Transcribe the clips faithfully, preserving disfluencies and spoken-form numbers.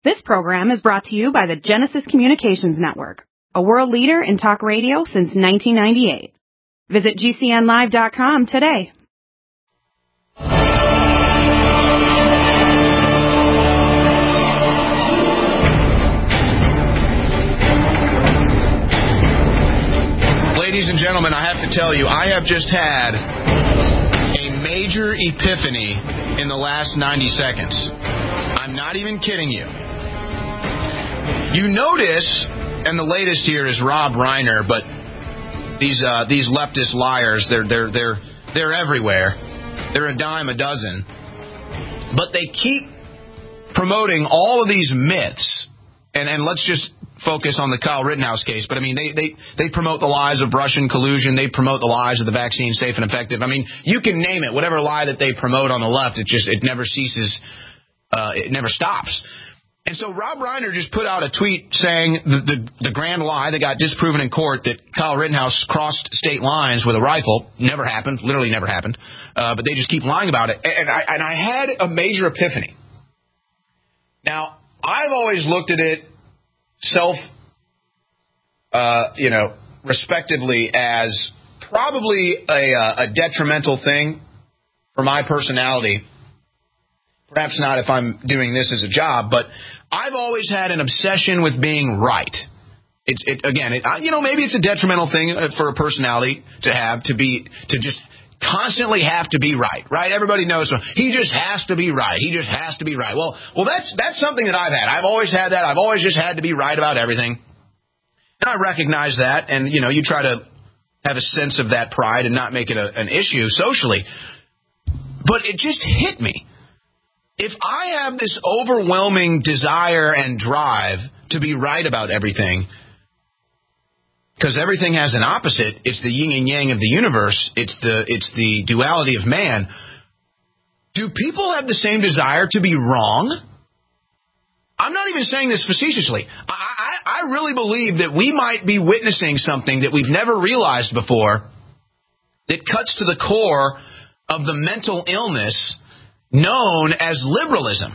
This program is brought to you by the Genesis Communications Network, a world leader in talk radio since nineteen ninety-eight. Visit G C N live dot com today. Ladies and gentlemen, I have to tell you, I have just had a major epiphany in the last ninety seconds. I'm not even kidding you. You notice, and the latest here is Rob Reiner, but these uh, these leftist liars, they're they're they're they're everywhere. They're a dime a dozen. But they keep promoting all of these myths, and and let's just focus on the Kyle Rittenhouse case. But I mean, they they they promote the lies of Russian collusion. They promote the lies of the vaccine safe and effective. I mean, you can name it. Whatever lie that they promote on the left, it just it never ceases. Uh, it never stops. And so Rob Reiner just put out a tweet saying the, the, the grand lie that got disproven in court that Kyle Rittenhouse crossed state lines with a rifle. Never happened. Literally never happened. Uh, but they just keep lying about it. And I, and I had a major epiphany. Now, I've always looked at it self, uh, you know, respectively as probably a, a detrimental thing for my personality. Perhaps not if I'm doing this as a job, but I've always had an obsession with being right. It's it, again, it, you know, maybe it's a detrimental thing for a personality to have to be to just constantly have to be right, right? Everybody knows he just has to be right. He just has to be right. Well, well, that's that's something that I've had. I've always had that. I've always just had to be right about everything, and I recognize that. And you know, you try to have a sense of that pride and not make it a, an issue socially. But it just hit me. If I have this overwhelming desire and drive to be right about everything, because everything has an opposite, it's the yin and yang of the universe, it's the it's the duality of man, do people have the same desire to be wrong? I'm not even saying this facetiously. I, I, I really believe that we might be witnessing something that we've never realized before that cuts to the core of the mental illness known as liberalism.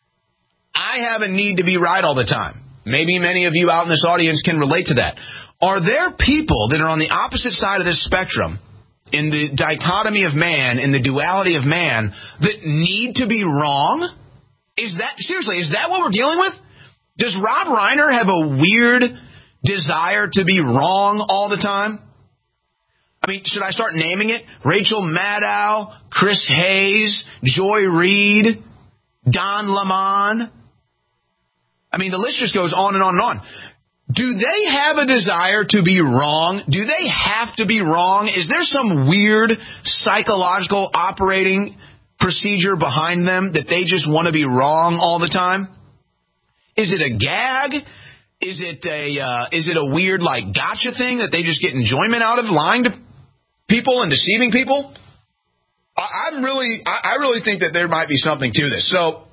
I have a need to be right all the time. Maybe many of you out in this audience can relate to that. Are there people that are on the opposite side of this spectrum, in the dichotomy of man, in the duality of man, that need to be wrong? Is that, seriously, is that what we're dealing with? Does Rob Reiner have a weird desire to be wrong all the time? I mean, should I start naming it? Rachel Maddow, Chris Hayes, Joy Reid, Don Lemon. I mean, the list just goes on and on and on. Do they have a desire to be wrong? Do they have to be wrong? Is there some weird psychological operating procedure behind them that they just want to be wrong all the time? Is it a gag? Is it a uh, is it a weird like gotcha thing that they just get enjoyment out of, lying to people and deceiving people? I, I'm really, I, I really think that there might be something to this. So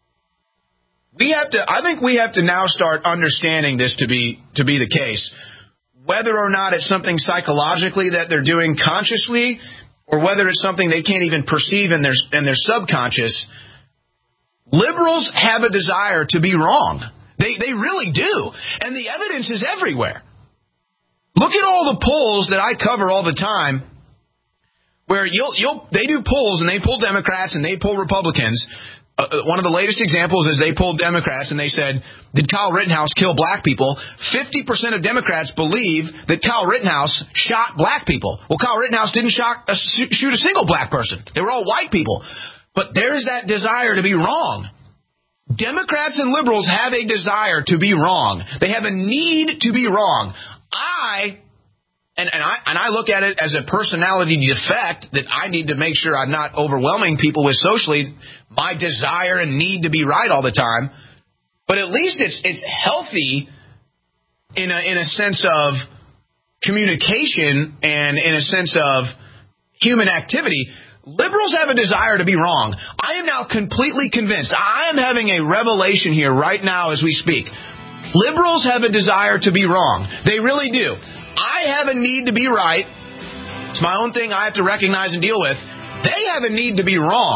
we have to, I think we have to now start understanding this to be to be the case, whether or not it's something psychologically that they're doing consciously, or whether it's something they can't even perceive in their in their subconscious. Liberals have a desire to be wrong. They they really do, and the evidence is everywhere. Look at all the polls that I cover all the time, where you'll you'll they do polls and they poll Democrats and they poll Republicans. Uh, one of the latest examples is they polled Democrats and they said, did Kyle Rittenhouse kill black people? fifty percent of Democrats believe that Kyle Rittenhouse shot black people. Well, Kyle Rittenhouse didn't shot, uh, shoot a single black person. They were all white people. But there's that desire to be wrong. Democrats and liberals have a desire to be wrong. They have a need to be wrong. I, and, and I and I look at it as a personality defect that I need to make sure I'm not overwhelming people with socially my desire and need to be right all the time. But at least it's it's healthy in a in a sense of communication and in a sense of human activity. Liberals have a desire to be wrong. I am now completely convinced. I am having a revelation here right now as we speak. Liberals have a desire to be wrong. They really do. I have a need to be right. It's my own thing I have to recognize and deal with. They have a need to be wrong.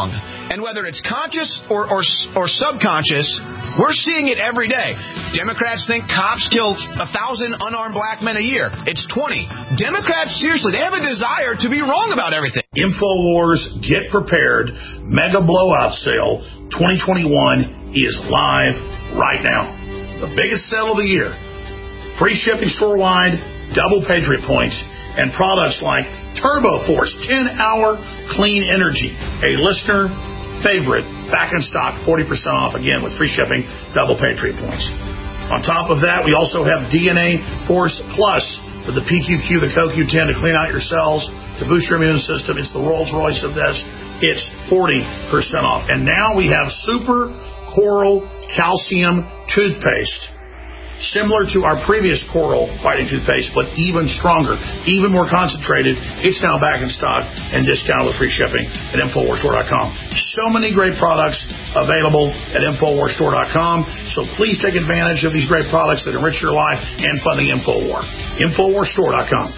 And whether it's conscious or, or, or subconscious, we're seeing it every day. Democrats think cops kill a thousand unarmed black men a year. It's twenty. Democrats, seriously, they have a desire to be wrong about everything. InfoWars Get Prepared Mega Blowout Sale twenty twenty-one is live right now. The biggest sale of the year. Free shipping store-wide, double Patriot points, and products like Turbo Force ten hour Clean Energy, a listener favorite, back in stock, forty percent off, again, with free shipping, double Patriot points. On top of that, we also have D N A Force Plus with the P Q Q, the Co Q ten to clean out your cells, to boost your immune system. It's the Rolls Royce of this. It's forty percent off. And now we have Super Coral Calcium Toothpaste, similar to our previous Coral Fighting Toothpaste, but even stronger, even more concentrated. It's now back in stock and discounted with free shipping at Infowars Store dot com. So many great products available at Infowars Store dot com. So please take advantage of these great products that enrich your life and fund the Infowar. Infowars Store dot com.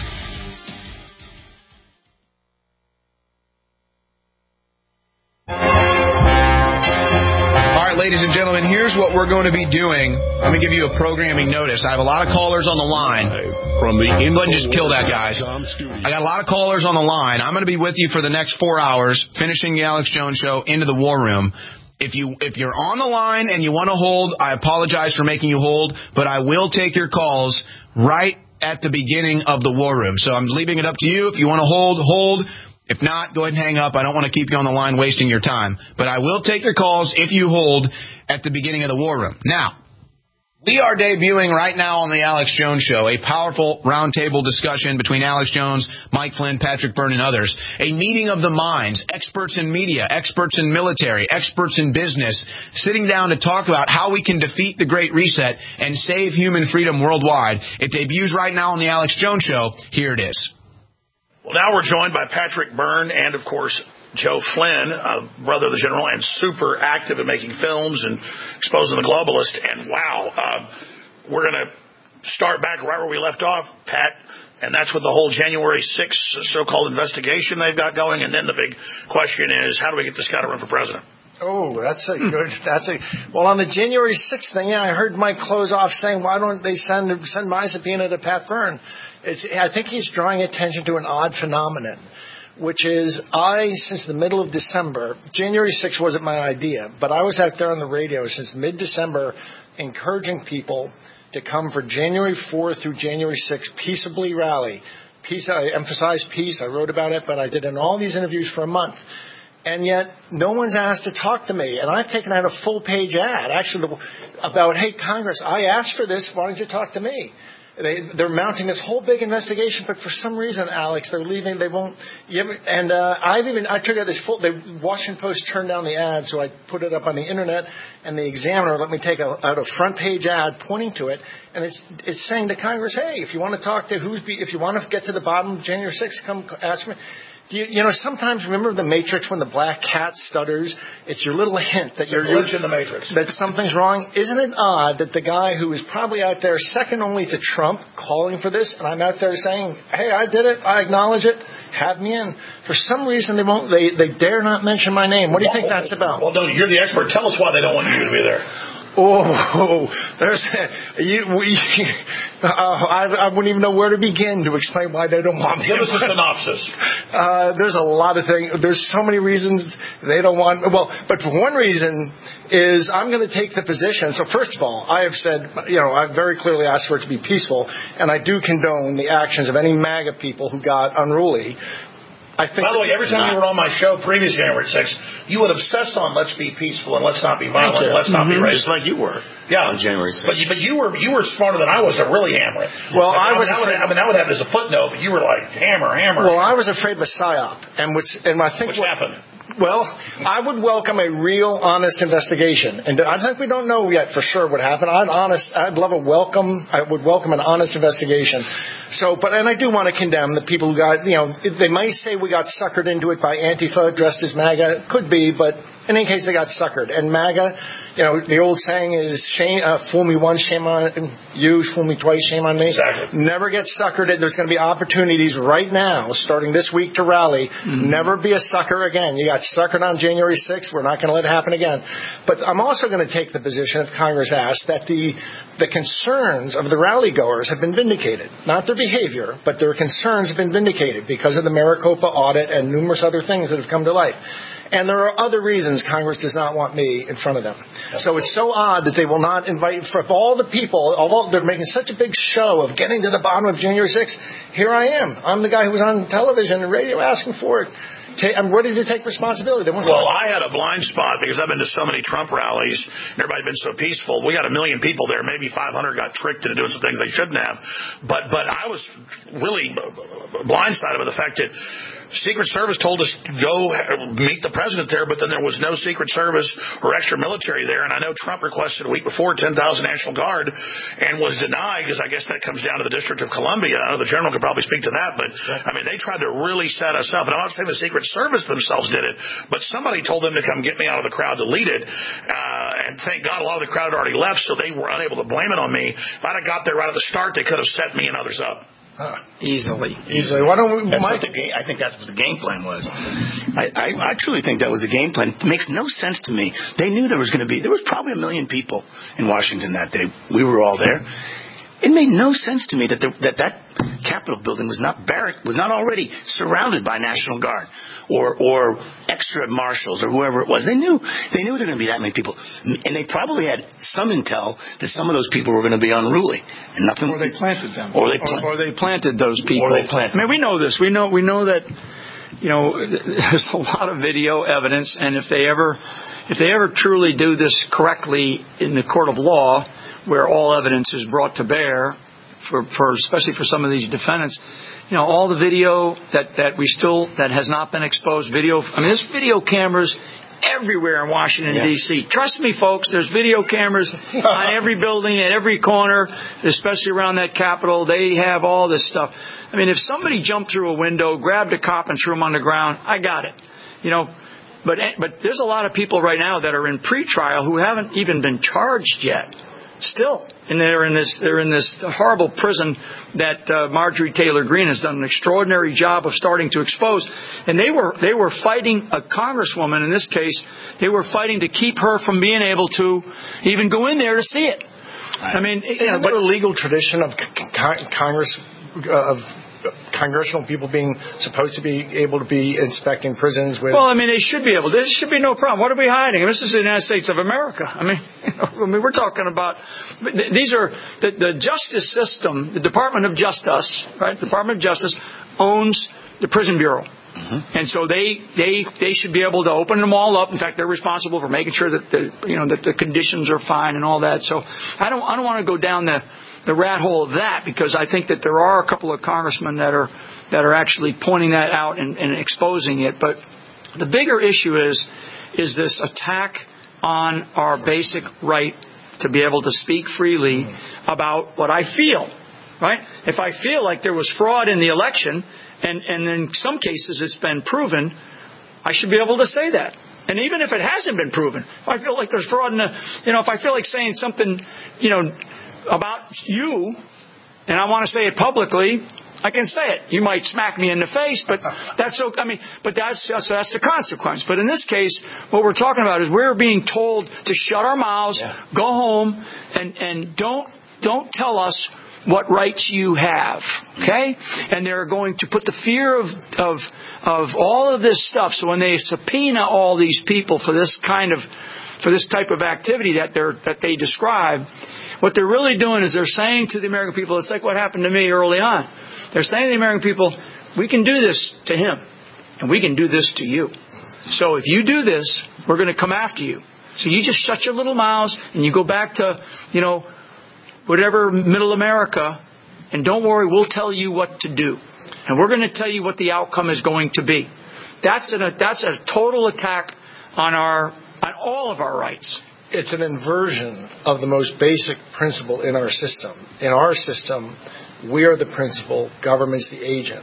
Ladies and gentlemen, here's what we're going to be doing. Let me give you a programming notice. I have a lot of callers on the line. From the Go ahead and just kill that, guys. I got a lot of callers on the line. I'm going to be with you for the next four hours, finishing the Alex Jones Show into the War Room. If you if you're on the line and you want to hold, I apologize for making you hold, but I will take your calls right at the beginning of the War Room. So I'm leaving it up to you. If you want to hold, hold. If not, go ahead and hang up. I don't want to keep you on the line wasting your time. But I will take your calls if you hold at the beginning of the War Room. Now, we are debuting right now on the Alex Jones Show a powerful roundtable discussion between Alex Jones, Mike Flynn, Patrick Byrne, and others. A meeting of the minds, experts in media, experts in military, experts in business, sitting down to talk about how we can defeat the Great Reset and save human freedom worldwide. It debuts right now on the Alex Jones Show. Here it is. Well, now we're joined by Patrick Byrne and, of course, Joe Flynn, uh, brother of the general, and super active in making films and exposing the globalist. And, wow, uh, we're going to start back right where we left off, Pat, and that's with the whole January sixth so-called investigation they've got going. And then the big question is, how do we get this guy to run for president? Oh, that's a good, that's a, well, on the January sixth thing, yeah, I heard Mike close off saying, why don't they send, send my subpoena to Pat Byrne? It's, I think he's drawing attention to an odd phenomenon, which is I, since the middle of December, January sixth wasn't my idea, but I was out there on the radio since mid-December encouraging people to come for January fourth through January sixth peaceably rally. Peace, I emphasize peace. I wrote about it, but I did in all these interviews for a month. And yet, no one's asked to talk to me. And I've taken out a full-page ad, actually, about, hey, Congress, I asked for this. Why don't you talk to me? They, they're mounting this whole big investigation, but for some reason, Alex, they're leaving. They won't. You ever, and uh, I've even I took out this full. The Washington Post turned down the ad, so I put it up on the internet. And the Examiner let me take a, out a front page ad pointing to it, and it's it's saying to Congress, hey, if you want to talk to who's be, if you want to get to the bottom of January sixth, come ask me. Do you, you know, sometimes remember the Matrix when the black cat stutters? It's your little hint that you're glitch in the Matrix. That something's wrong. Isn't it odd that the guy who is probably out there second only to Trump calling for this, and I'm out there saying, hey, I did it, I acknowledge it, have me in. For some reason they won't. They they dare not mention my name. What do you think that's about? Well, no, you're the expert. Tell us why they don't want you to be there. Oh, there's you. We, uh, I, I wouldn't even know where to begin to explain why they don't want me. Give us a synopsis. Uh, there's a lot of things. There's so many reasons they don't want. Well, but for one reason is I'm going to take the position. So first of all, I have said, you know, I've very clearly asked for it to be peaceful, and I do condone the actions of any MAGA people who got unruly. I think By the way, every time you were on my show previous January sixth, you would obsess on let's be peaceful and let's not be violent and let's not mm-hmm. be racist. Just like you were yeah. on January sixth. But you, but you were you were smarter than I was to really hammer it. Well, I, I was. Mean, afraid, I mean, I would have it as a footnote, but you were like hammer, hammer. Well, hammer. I was afraid of a psyop, and which and I think which what, happened. Well, I would welcome a real, honest investigation, and I think we don't know yet for sure what happened. I'd honest, I'd love a welcome. I would welcome an honest investigation. So, but and I do want to condemn the people who got, you know, they might say we got suckered into it by Antifa dressed as MAGA. Could be, but In any case, they got suckered. And MAGA, you know, the old saying is, shame, uh, fool me once, shame on you, fool me twice, shame on me. Exactly. Never get suckered. There's going to be opportunities right now, starting this week, to rally. Mm-hmm. Never be a sucker again. You got suckered on January sixth. We're not going to let it happen again. But I'm also going to take the position, if Congress asks, that the the concerns of the rally goers have been vindicated. Not their behavior, but their concerns have been vindicated because of the Maricopa audit and numerous other things that have come to light. And there are other reasons Congress does not want me in front of them. So it's so odd that they will not invite, for all the people, although they're making such a big show of getting to the bottom of January sixth, here I am. I'm the guy who was on television and radio asking for it. I'm ready to take responsibility. Well, I had a blind spot because I've been to so many Trump rallies, and everybody's been so peaceful. We got a million people there. Maybe five hundred got tricked into doing some things they shouldn't have. But, but I was really blindsided by the fact that Secret Service told us to go meet the president there, but then there was no Secret Service or extra military there. And I know Trump requested a week before ten thousand National Guard and was denied because I guess that comes down to the District of Columbia. I know the general could probably speak to that, but I mean, they tried to really set us up. And I'm not saying the Secret Service themselves did it, but somebody told them to come get me out of the crowd to lead it. Uh, and thank God a lot of the crowd had already left, so they were unable to blame it on me. If I'd have got there right at the start, they could have set me and others up. Huh. Easily, easily. Why don't we? That's what the game, I think that's what the game plan was. I, I, I truly think that was the game plan. It makes no sense to me. They knew there was going to be. There was probably a million people in Washington that day. We were all there. It made no sense to me that the, that that Capitol building was not barrack, was not already surrounded by National Guard or or extra marshals or whoever it was. They knew they knew there were going to be that many people, and they probably had some intel that some of those people were going to be unruly, and nothing. Or they planted them. Or they pla- or, or they planted those people. Or they planted. I mean, we know this. We know we know that. You know, there's a lot of video evidence, and if they ever if they ever truly do this correctly in the court of law, where all evidence is brought to bear, for, for especially for some of these defendants, you know, all the video that, that we still, that has not been exposed, video, I mean, there's video cameras everywhere in Washington, yeah. D C Trust me, folks, there's video cameras on every building, at every corner, especially around that Capitol. They have all this stuff. I mean, if somebody jumped through a window, grabbed a cop and threw him on the ground, I got it. You know, but but there's a lot of people right now that are in pretrial who haven't even been charged yet. Still, and they're in this they're in this horrible prison that uh, Marjorie Taylor Greene has done an extraordinary job of starting to expose. And they were they were fighting a congresswoman in this case. They were fighting to keep her from being able to even go in there to see it. I mean, yeah, but a legal tradition of con- Congress uh, of. Congressional people being supposed to be able to be inspecting prisons with. Well, I mean, they should be able. There should be no problem. What are we hiding? This is the United States of America. I mean, you know, I mean, we're talking about. These are the, the justice system. The Department of Justice, right? The Department of Justice owns the Prison Bureau, mm-hmm. and so they they they should be able to open them all up. In fact, they're responsible for making sure that the you know that the conditions are fine and all that. So I don't I don't want to go down the. the rat hole of that, because I think that there are a couple of congressmen that are that are actually pointing that out and, and exposing it. But the bigger issue is is this attack on our basic right to be able to speak freely about what I feel. Right? If I feel like there was fraud in the election, and, and in some cases it's been proven, I should be able to say that. And even if it hasn't been proven, if I feel like there's fraud in the, you know, if I feel like saying something, you know, about you, and I want to say it publicly, I can say it. You might smack me in the face, but that's so. I mean, but that's that's, that's the consequence. But in this case, what we're talking about is we're being told to shut our mouths, yeah. go home, and and don't don't tell us what rights you have. Okay, and they're going to put the fear of of of all of this stuff. So when they subpoena all these people for this kind of for this type of activity that they're that they describe. What they're really doing is they're saying to the American people, it's like what happened to me early on. They're saying to the American people, we can do this to him, and we can do this to you. So if you do this, we're going to come after you. So you just shut your little mouths, and you go back to, you know, whatever middle America, and don't worry, we'll tell you what to do. And we're going to tell you what the outcome is going to be. That's, an, that's a total attack on our on all of our rights. It's an inversion of the most basic principle in our system. In our system, we are the principal, government's the agent.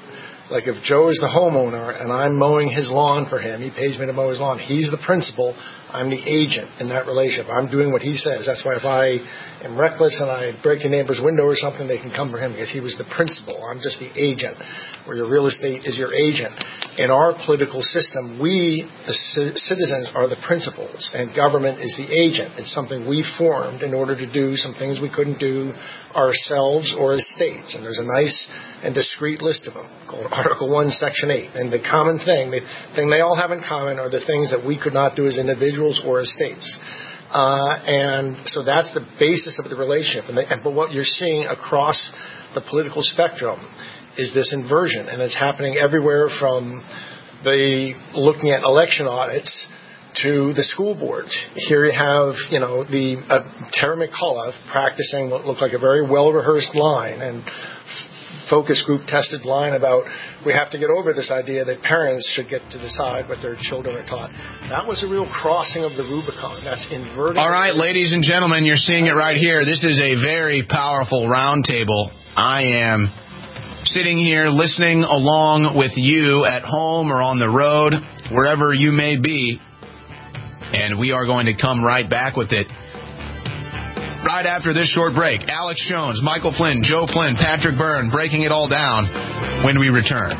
Like if Joe is the homeowner and I'm mowing his lawn for him, he pays me to mow his lawn. He's the principal. I'm the agent in that relationship. I'm doing what he says. That's why if I am reckless and I break a neighbor's window or something, they can come for him because he was the principal. I'm just the agent, where your real estate is your agent. In our political system, we, the c- citizens, are the principals, and government is the agent. It's something we formed in order to do some things we couldn't do ourselves or as states. And there's a nice and discrete list of them called Article one, Section eight. And the common thing, the thing they all have in common are the things that we could not do as individuals or as states. Uh, and so that's the basis of the relationship. And, the, and but what you're seeing across the political spectrum is this inversion, and it's happening everywhere from the looking at election audits to the school boards. Here you have, you know, the uh, Terry McCullough practicing what looked like a very well-rehearsed line and f- focus group tested line about we have to get over this idea that parents should get to decide what their children are taught. That was a real crossing of the Rubicon. That's inverting. All right, ladies and gentlemen, you're seeing it right here. This is a very powerful roundtable. I am sitting here listening along with you at home or on the road, wherever you may be. And we are going to come right back with it right after this short break. Alex Jones, Michael Flynn, Joe Flynn, Patrick Byrne, breaking it all down when we return.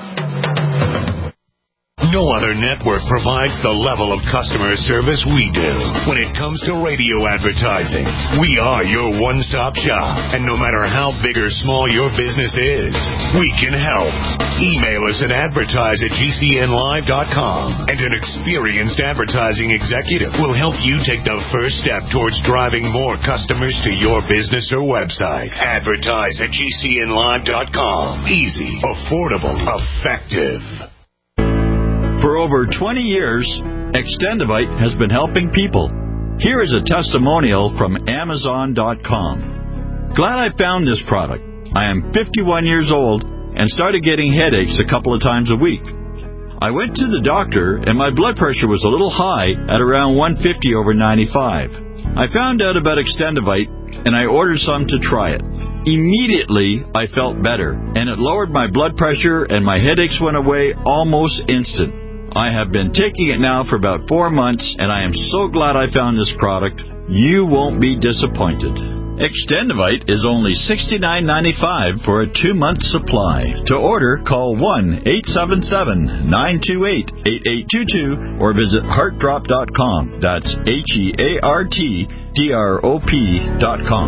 No other network provides the level of customer service we do. When it comes to radio advertising, we are your one-stop shop. And no matter how big or small your business is, we can help. Email us at advertise at G C N live dot com, and an experienced advertising executive will help you take the first step towards driving more customers to your business or website. Advertise at G C N live dot com. Easy, affordable, effective. For over twenty years, Extendivite has been helping people. Here is a testimonial from Amazon dot com. Glad I found this product. I am fifty-one years old and started getting headaches a couple of times a week. I went to the doctor and my blood pressure was a little high at around one fifty over ninety-five. I found out about Extendivite and I ordered some to try it. Immediately, I felt better, and it lowered my blood pressure and my headaches went away almost instant. I have been taking it now for about four months, and I am so glad I found this product. You won't be disappointed. Extendivite is only sixty-nine ninety-five for a two-month supply. To order, call one eight seven seven, nine two eight, eight eight two two or visit heart drop dot com. That's H E A R T D R O P dot com.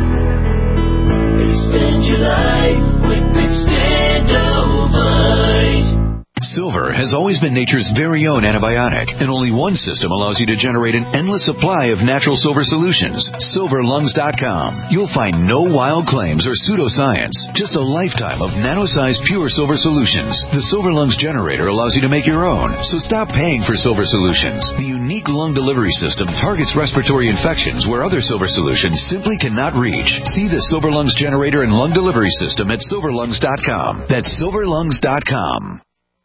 Extend your life with Extendivite. Silver has always been nature's very own antibiotic, and only one system allows you to generate an endless supply of natural silver solutions. silver lungs dot com. You'll find no wild claims or pseudoscience, just a lifetime of nano-sized pure silver solutions. The Silver Lungs generator allows you to make your own, so stop paying for silver solutions. The unique lung delivery system targets respiratory infections where other silver solutions simply cannot reach. See the Silver Lungs generator and lung delivery system at silver lungs dot com. That's silver lungs dot com.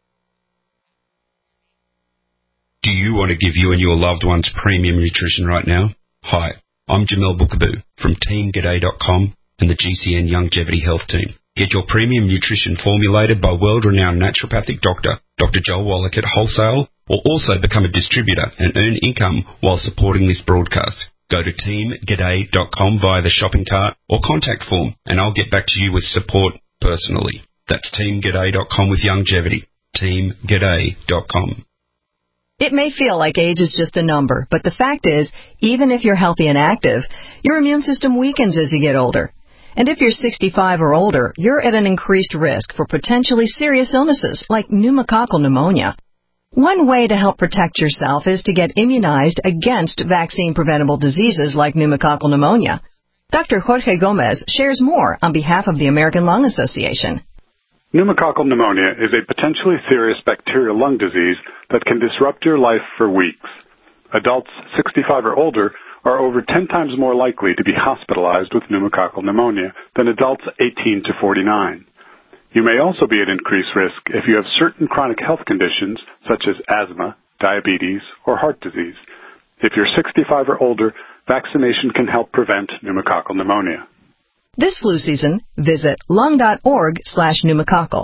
Do you want to give you and your loved ones premium nutrition right now? Hi, I'm Jamel Bookaboo from team g'day dot com and the G C N Longevity Health Team. Get your premium nutrition formulated by world-renowned naturopathic doctor, Doctor Joel Wallach at wholesale, or also become a distributor and earn income while supporting this broadcast. Go to team g'day dot com via the shopping cart or contact form, and I'll get back to you with support personally. That's team g'day dot com with longevity. team g'day dot com. It may feel like age is just a number, but the fact is, even if you're healthy and active, your immune system weakens as you get older. And if you're sixty-five or older, you're at an increased risk for potentially serious illnesses like pneumococcal pneumonia. One way to help protect yourself is to get immunized against vaccine-preventable diseases like pneumococcal pneumonia. Doctor Jorge Gomez shares more on behalf of the American Lung Association. Pneumococcal pneumonia is a potentially serious bacterial lung disease that can disrupt your life for weeks. Adults sixty-five or older are over ten times more likely to be hospitalized with pneumococcal pneumonia than adults eighteen to forty-nine. You may also be at increased risk if you have certain chronic health conditions such as asthma, diabetes, or heart disease. If you're sixty-five or older, vaccination can help prevent pneumococcal pneumonia. This flu season, visit lung dot org slash pneumococcal.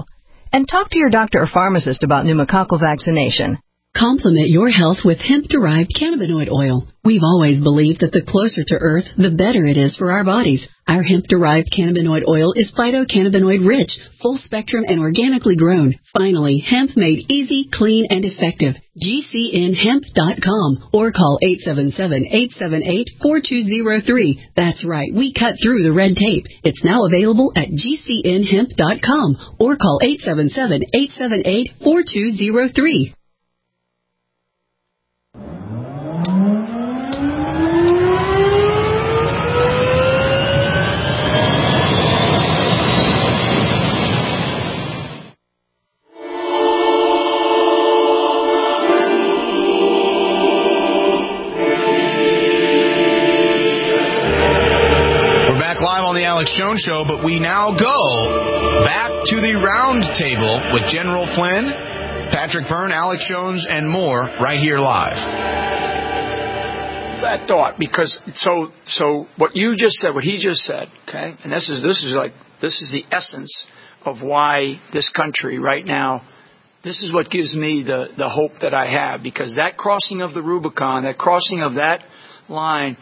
And talk to your doctor or pharmacist about pneumococcal vaccination. Complement your health with hemp-derived cannabinoid oil. We've always believed that the closer to Earth, the better it is for our bodies. Our hemp-derived cannabinoid oil is phytocannabinoid-rich, full-spectrum, and organically grown. Finally, hemp made easy, clean, and effective. G C N hemp dot com or call eight seven seven, eight seven eight, four two zero three. That's right, we cut through the red tape. It's now available at G C N hemp dot com or call eight seven seven, eight seven eight, four two zero three. Live on the Alex Jones Show, but we now go back to the round table with General Flynn, Patrick Byrne, Alex Jones, and more right here live. That thought, because so so what you just said, what he just said, okay, and this is this is like this is the essence of why this country right now. This is what gives me the the hope that I have, because that crossing of the Rubicon, that crossing of that line,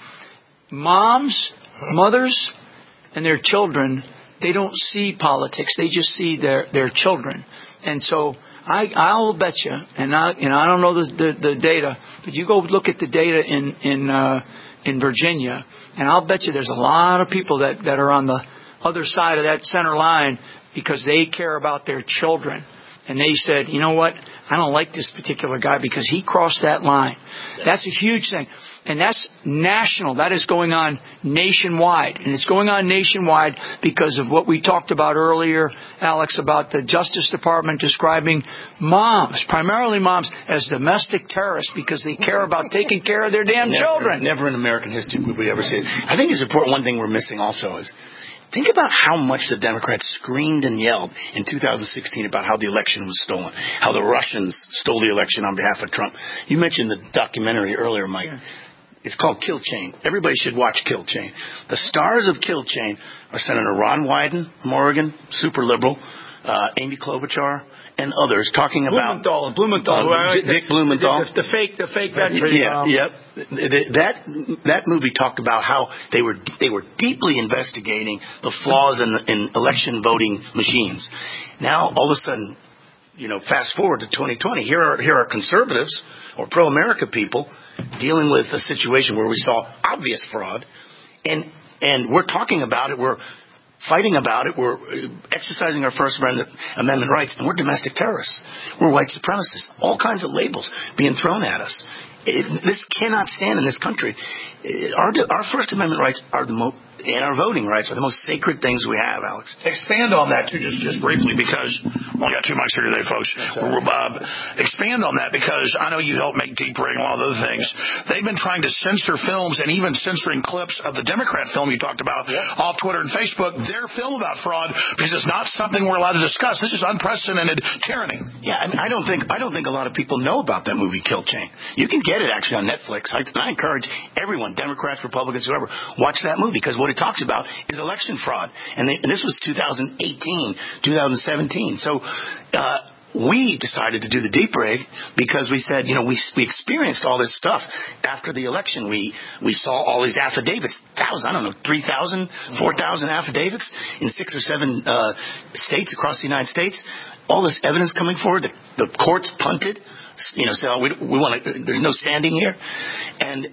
moms, mothers, and their children, they don't see politics. They just see their, their children. And so I, I'll bet you, and I, you know, I don't know the, the, the data, but you go look at the data in in uh, in Virginia, and I'll bet you there's a lot of people that, that are on the other side of that center line because they care about their children. And they said, you know what, I don't like this particular guy because he crossed that line. That's a huge thing. And that's national. That is going on nationwide. And it's going on nationwide because of what we talked about earlier, Alex, about the Justice Department describing moms, primarily moms, as domestic terrorists because they care about taking care of their damn never, children. Never in American history would we ever see it. I think it's important. One thing we're missing also is, think about how much the Democrats screamed and yelled in two thousand sixteen about how the election was stolen, how the Russians stole the election on behalf of Trump. You mentioned the documentary earlier, Mike. Yeah. It's called Kill Chain. Everybody should watch Kill Chain. The stars of Kill Chain are Senator Ron Wyden from Oregon, super liberal, uh, Amy Klobuchar, and others talking about Blumenthal, Blumenthal, uh, right? Dick Blumenthal, the, the, the fake, the fake veteran. Yeah, um, yep. That that movie talked about how they were they were deeply investigating the flaws in, in election voting machines. Now all of a sudden, you know, fast forward to twenty twenty. Here are here are conservatives or pro-America people dealing with a situation where we saw obvious fraud, and and we're talking about it. We're fighting about it. We're exercising our First Amendment rights, and we're domestic terrorists. We're white supremacists. All kinds of labels being thrown at us. It, this cannot stand in this country. It, our our First Amendment rights are the most, and our voting rights are the most sacred things we have, Alex. Expand on that, too, just, just briefly, because we only got two mics here today, folks. Uh, expand on that, because I know you help make Deep Rig and all those things. They've been trying to censor films and even censoring clips of the Democrat film you talked about yeah. off Twitter and Facebook, their film about fraud, because it's not something we're allowed to discuss. This is unprecedented tyranny. Yeah, and I don't think I don't think a lot of people know about that movie, Kill Chain. You can get it, actually, on Netflix. I, I encourage everyone, Democrats, Republicans, whoever, watch that movie, because what it talks about is election fraud. And, they, and this was two thousand eighteen, two thousand seventeen. So uh, we decided to do the Deep Rig because we said, you know, we we experienced all this stuff after the election. We we saw all these affidavits, thousand, I don't know, three thousand, four thousand affidavits in six or seven uh, states across the United States. All this evidence coming forward. The, the courts punted, you know, said, oh, we, we want to, there's no standing here. And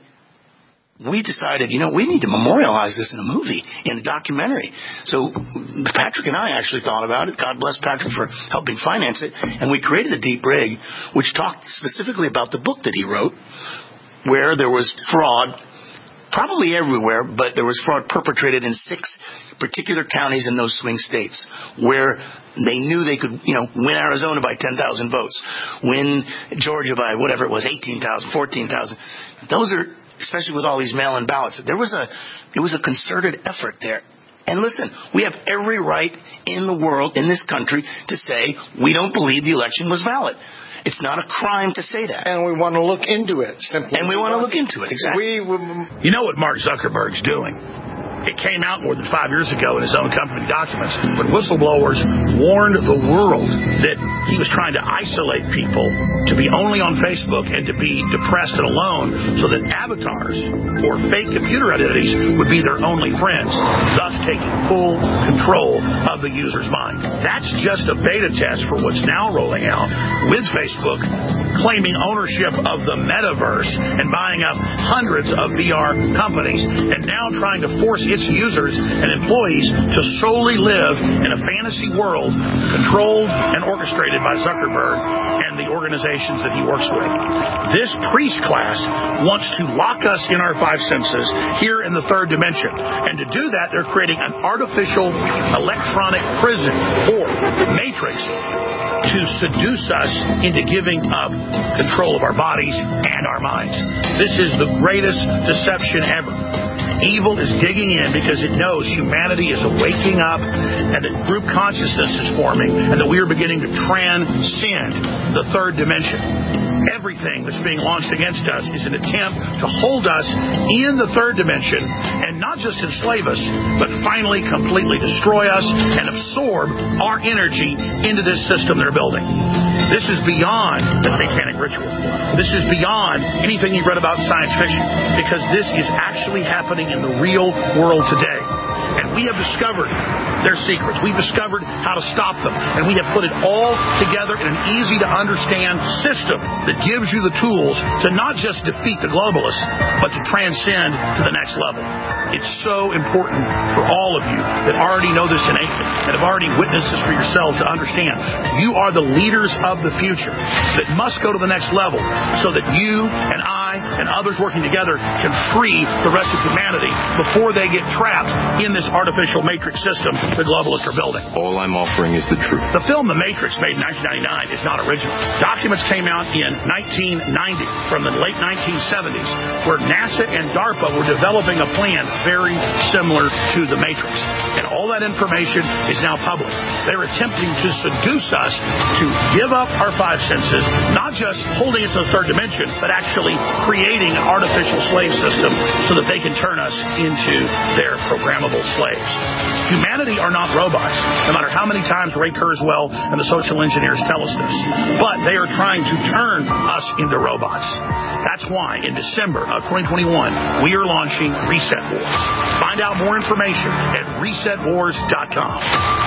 we decided, you know, we need to memorialize this in a movie, in a documentary. So Patrick and I actually thought about it. God bless Patrick for helping finance it. And we created a Deep Rig, which talked specifically about the book that he wrote, where there was fraud, probably everywhere, but there was fraud perpetrated in six particular counties in those swing states, where they knew they could, you know, win Arizona by ten thousand votes, win Georgia by whatever it was, eighteen thousand, fourteen thousand. Those are, especially with all these mail-in ballots, there was a, it was a concerted effort there. And listen, we have every right in the world, in this country, to say we don't believe the election was valid. It's not a crime to say that. And we want to look into it, simply. And we want to look into it, exactly. We, you know what Mark Zuckerberg's doing? It came out more than five years ago in his own company documents when whistleblowers warned the world that he was trying to isolate people to be only on Facebook and to be depressed and alone so that avatars or fake computer identities would be their only friends, thus taking full control of the user's mind. That's just a beta test for what's now rolling out with Facebook claiming ownership of the metaverse and buying up hundreds of V R companies and now trying to force its users and employees to solely live in a fantasy world controlled and orchestrated by Zuckerberg and the organizations that he works with. This priest class wants to lock us in our five senses here in the third dimension. And to do that, they're creating an artificial electronic prison or matrix to seduce us into giving up control of our bodies and our minds. This is the greatest deception ever. Evil is digging in because it knows humanity is waking up and that group consciousness is forming and that we are beginning to transcend the third dimension. Everything that's being launched against us is an attempt to hold us in the third dimension and not just enslave us, but finally completely destroy us and absorb our energy into this system they're building. This is beyond the satanic ritual. This is beyond anything you've read about in science fiction, because this is actually happening in the real world today. And we have discovered their secrets. We've discovered how to stop them. And we have put it all together in an easy-to-understand system that gives you the tools to not just defeat the globalists, but to transcend to the next level. It's so important for all of you that already know this innately, that have already witnessed this for yourself to understand. You are the leaders of the future that must go to the next level so that you and I and others working together can free the rest of humanity before they get trapped in this artificial matrix system the globalists are building. All I'm offering is the truth. The film The Matrix, made in nineteen ninety-nine, is not original. Documents came out in nineteen ninety from the late nineteen seventies where NASA and DARPA were developing a plan very similar to The Matrix. And all that information is now public. They're attempting to seduce us to give up our five senses, not just holding us in the third dimension, but actually creating an artificial slave system so that they can turn us into their programmable slaves. Humanity are not robots, no matter how many times Ray Kurzweil and the social engineers tell us this. But they are trying to turn us into robots. That's why in December of twenty twenty-one, we are launching Reset Wars. Find out more information at reset wars dot com.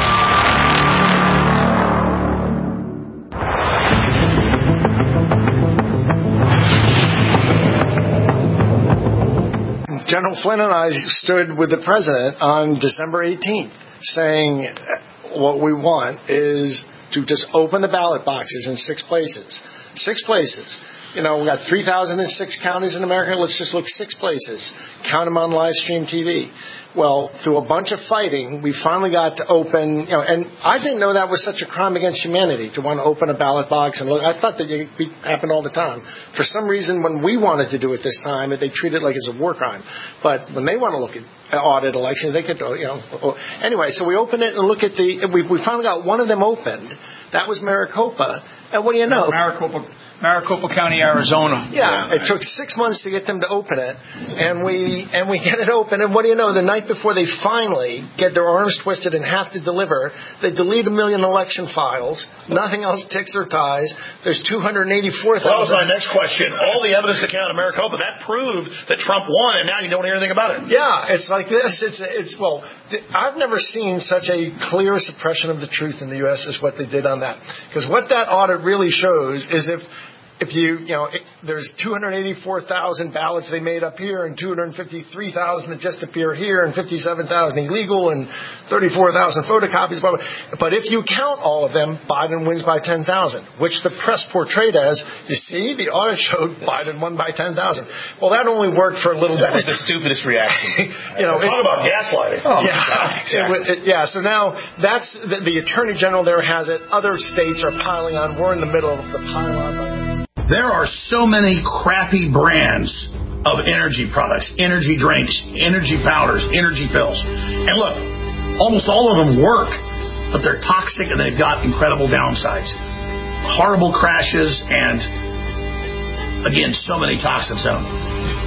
General Flynn and I stood with the president on December eighteenth saying what we want is to just open the ballot boxes in six places. Six places. You know, we got three thousand six counties in America. Let's just look six places. Count them on live stream T V. Well, through a bunch of fighting, we finally got to open, you know, and I didn't know that was such a crime against humanity to want to open a ballot box and look. I thought that it happened all the time. For some reason, when we wanted to do it this time, they treated it like it's a war crime. But when they want to look at audit elections, they could, you know. Anyway, so we opened it and look at the, we, we finally got one of them opened. That was Maricopa. And what do you know? Maricopa. Maricopa County, Arizona. Yeah, it took six months to get them to open it, and we and we get it open. And what do you know? The night before they finally get their arms twisted and have to deliver, they delete a million election files. Nothing else ticks or ties. There's two hundred eighty-four thousand. Well, that was my next question. All the evidence that came out of Maricopa, that proved that Trump won, and now you don't hear anything about it. Yeah, it's like this. It's it's well, I've never seen such a clear suppression of the truth in the U S as what they did on that. Because what that audit really shows is if. If you, you know, it, there's two hundred eighty-four thousand ballots they made up here and two hundred fifty-three thousand that just appear here and fifty-seven thousand illegal and thirty-four thousand photocopies. Blah, blah. But if you count all of them, Biden wins by ten thousand, which the press portrayed as, you see, the audit showed Biden won by ten thousand. Well, that only worked for a little that bit. That was the stupidest reaction. you know, Talk about gaslighting. Oh, yeah. Exactly. It, it, yeah, so now that's the, the Attorney General there has it. Other states are piling on. We're in the middle of the pile-on. There are so many crappy brands of energy products, energy drinks, energy powders, energy pills. And look, almost all of them work, but they're toxic and they've got incredible downsides. Horrible crashes and, again, so many toxins in them.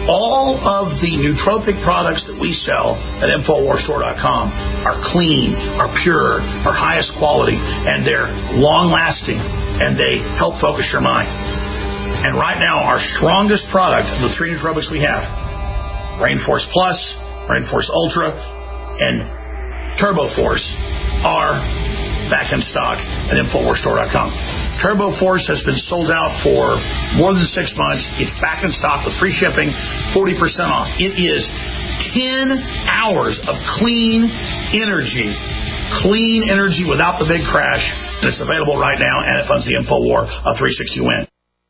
All of the nootropic products that we sell at Infowars Store dot com are clean, are pure, are highest quality, and they're long-lasting, and they help focus your mind. And right now, our strongest product of the three nootropics we have, Rainforce Plus, Rainforce Ultra, and TurboForce, are back in stock at Infowars Store dot com. TurboForce has been sold out for more than six months. It's back in stock with free shipping, forty percent off. It is ten hours of clean energy, clean energy without the big crash. And it's available right now, and it funds the InfoWar of three sixty Win.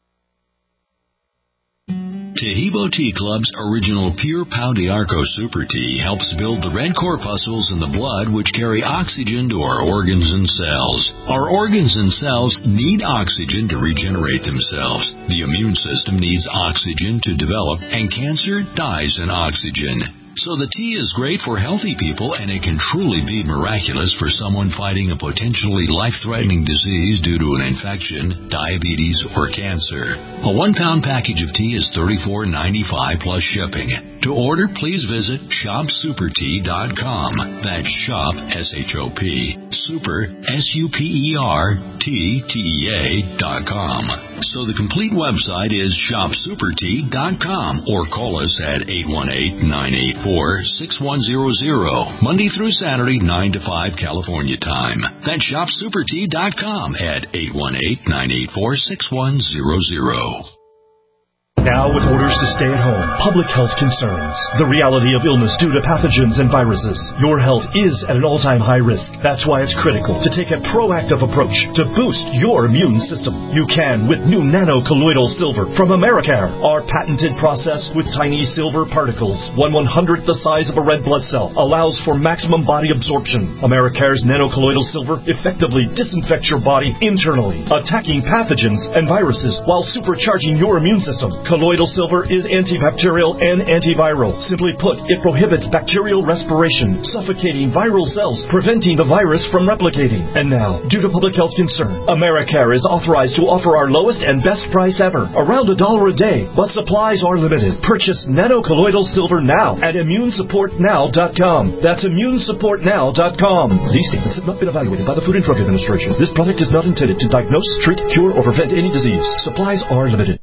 Tahibo Tea Club's original Pure Pau d'Arco Super Tea helps build the red corpuscles in the blood which carry oxygen to our organs and cells. Our organs and cells need oxygen to regenerate themselves. The immune system needs oxygen to develop, and cancer dies in oxygen. So the tea is great for healthy people, and it can truly be miraculous for someone fighting a potentially life-threatening disease due to an infection, diabetes, or cancer. A one-pound package of tea is thirty-four ninety-five plus shipping. To order, please visit shop super tea dot com. That's shop, S H O P, super, S U P E R, T, T E A dot com. So the complete website is shop super tea dot com, or call us at eight one eight, nine eight four, six one zero zero, Monday through Saturday, nine to five California time. That's shop super tea dot com at eight one eight, nine eight four, six one zero zero. Now, with orders to stay at home, public health concerns, the reality of illness due to pathogens and viruses, your health is at an all-time high risk. That's why it's critical to take a proactive approach to boost your immune system. You can with new nano-colloidal silver from Americare. Our patented process with tiny silver particles, one one-hundredth the size of a red blood cell, allows for maximum body absorption. Americare's nano-colloidal silver effectively disinfects your body internally, attacking pathogens and viruses while supercharging your immune system. Colloidal silver is antibacterial and antiviral. Simply put, it prohibits bacterial respiration, suffocating viral cells, preventing the virus from replicating. And now, due to public health concern, Americare is authorized to offer our lowest and best price ever, around a dollar a day, but supplies are limited. Purchase nano-colloidal silver now at immune support now dot com. That's immune support now dot com. These statements have not been evaluated by the Food and Drug Administration. This product is not intended to diagnose, treat, cure, or prevent any disease. Supplies are limited.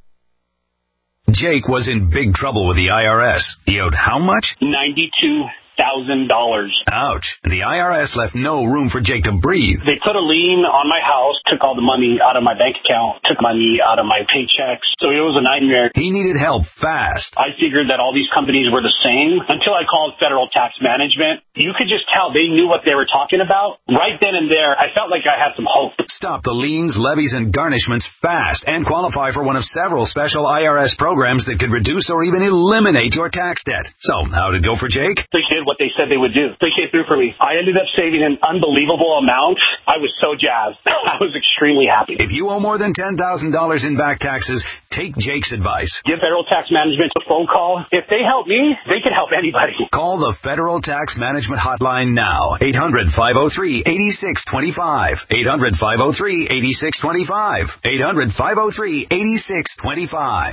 Jake was in big trouble with the I R S. He owed how much? ninety-two thousand dollars. Ouch. And the I R S left no room for Jake to breathe. They put a lien on my house, took all the money out of my bank account, took money out of my paychecks. So it was a nightmare. He needed help fast. I figured that all these companies were the same until I called Federal Tax Management. You could just tell they knew what they were talking about. Right then and there, I felt like I had some hope. Stop the liens, levies, and garnishments fast and qualify for one of several special I R S programs that could reduce or even eliminate your tax debt. So, how'd it go for Jake? They did what they said they would do. They came through for me. I ended up saving an unbelievable amount. I was so jazzed. I was extremely happy. If you owe more than ten thousand dollars in back taxes, take Jake's advice. Give Federal Tax Management a phone call. If they help me, they can help anybody. Call the Federal Tax Management Hotline now. eight hundred, five oh three, eight six two five. eight hundred, five oh three, eight six two five. eight hundred, five oh three, eight six two five.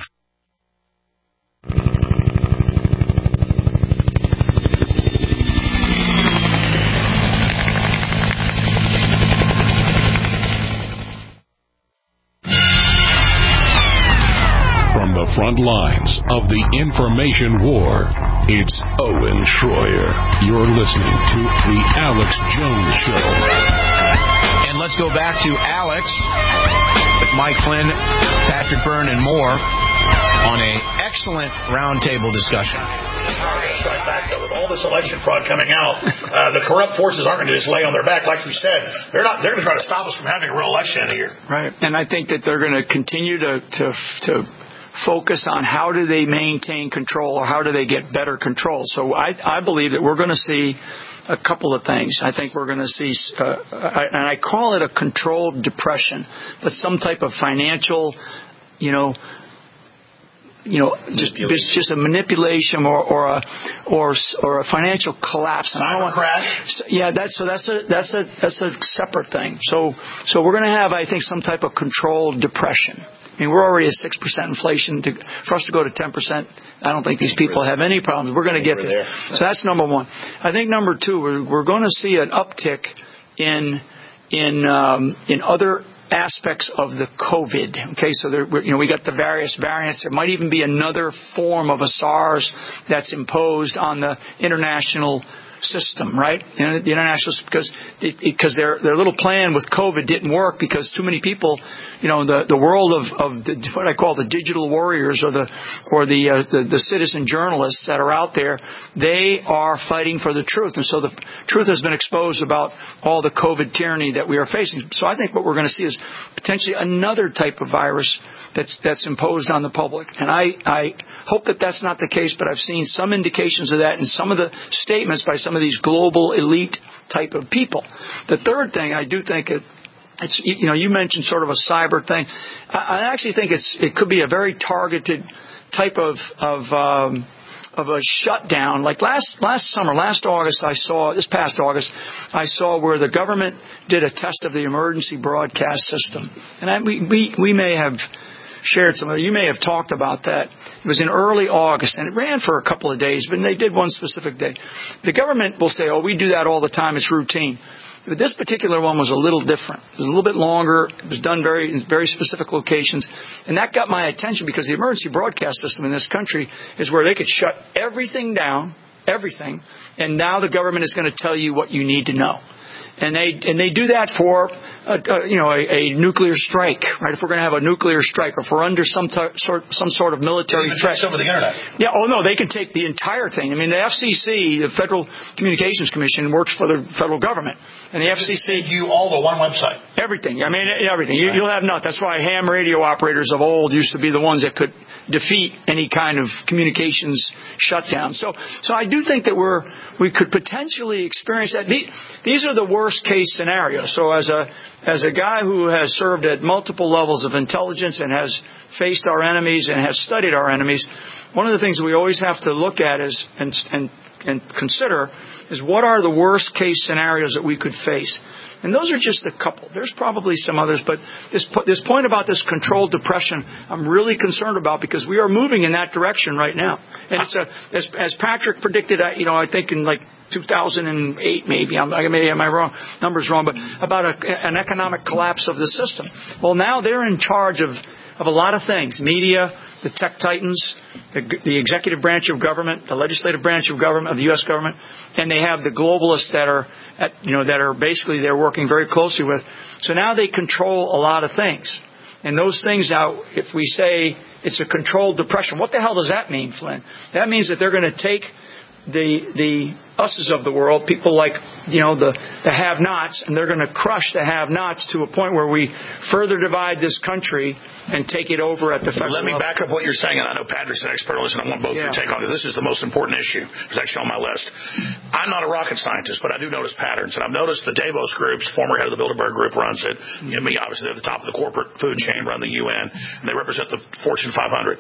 The front lines of the information war, it's Owen Schroyer. You're listening to The Alex Jones Show. And let's go back to Alex with Mike Flynn, Patrick Byrne, and more on an excellent roundtable discussion. Strike back, though, with all this election fraud coming out, uh, the corrupt forces aren't going to just lay on their back. Like we said, they're not. They're going to try to stop us from having a real election in a year. Right, and I think that they're going to continue to to to. focus on how do they maintain control or how do they get better control. So I, I believe that we're going to see a couple of things. I think we're going to see, uh, I, and I call it a controlled depression, but some type of financial, you know, you know, just just a manipulation or or a or or a financial collapse. And I don't want, crash. Yeah, that's so that's a that's a that's a separate thing. So so we're going to have, I think, some type of controlled depression. I mean, we're already at six percent inflation. To, for us to go to ten percent, I don't think these people have any problems. We're going to get there. So that's number one. I think number two, we're, we're going to see an uptick in in um, in other aspects of the COVID. Okay, so there, you know, we got the various variants. There might even be another form of a SARS that's imposed on the international system, right? You know, the international, because because their their little plan with COVID didn't work because too many people, you know, the the world of of the, what I call the digital warriors or the or the, uh, the the citizen journalists that are out there, they are fighting for the truth, and so the truth has been exposed about all the COVID tyranny that we are facing. So I think what we're going to see is potentially another type of virus that's that's imposed on the public, and I I hope that that's not the case, but I've seen some indications of that in some of the statements by some of these global elite type of people. The third thing, I do think it, it's, you know, you mentioned sort of a cyber thing. I, I actually think it's it could be a very targeted type of of um, of a shutdown. Like last last summer, last August, I saw this past August, I saw where the government did a test of the emergency broadcast system, and I, we we we may have shared some of it. You may have talked about that. It was in early August, and it ran for a couple of days, but they did one specific day. The government will say, oh, we do that all the time. It's routine. But this particular one was a little different. It was a little bit longer. It was done very in very specific locations. And that got my attention because the emergency broadcast system in this country is where they could shut everything down, everything, and now the government is going to tell you what you need to know. And they and they do that for a, a, you know a, a nuclear strike, right? If we're going to have a nuclear strike, or if we're under some t- sort some sort of military threat, over the internet. Yeah. Oh no, they can take the entire thing. I mean, the F C C, the Federal Communications Commission, works for the federal government, and the F C C you all to one website. Everything. I mean, everything. You, you'll have nothing. That's why ham radio operators of old used to be the ones that could defeat any kind of communications shutdown. So, so I do think that we're we could potentially experience that. These are the worst case scenarios. So, as a as a guy who has served at multiple levels of intelligence and has faced our enemies and has studied our enemies, one of the things we always have to look at is and and and consider is what are the worst case scenarios that we could face. And those are just a couple. There's probably some others, but this this point about this controlled depression, I'm really concerned about because we are moving in that direction right now. And it's a, as, as Patrick predicted, you know, I think in like two thousand eight, maybe I'm, I may have my wrong numbers wrong, but about a, an economic collapse of the system. Well, now they're in charge of of a lot of things: media, the tech titans, the, the executive branch of government, the legislative branch of government of the U S government, and they have the globalists that are, at, you know, that are basically they're working very closely with. So now they control a lot of things, and those things now, if we say it's a controlled depression, what the hell does that mean, Flynn? That means that they're going to take the the us's of the world, people like, you know, the, the have-nots, and they're going to crush the have-nots to a point where we further divide this country and take it over at the federal level. Let me level. back up what you're saying, and I know Patrick's an expert on this, and I want both yeah. of you to take on it. This is the most important issue. It's actually on my list. I'm not a rocket scientist, but I do notice patterns, and I've noticed the Davos groups, former head of the Bilderberg Group runs it. You know, me, obviously, they're at the top of the corporate food chain, run the U N, and they represent the Fortune five hundred.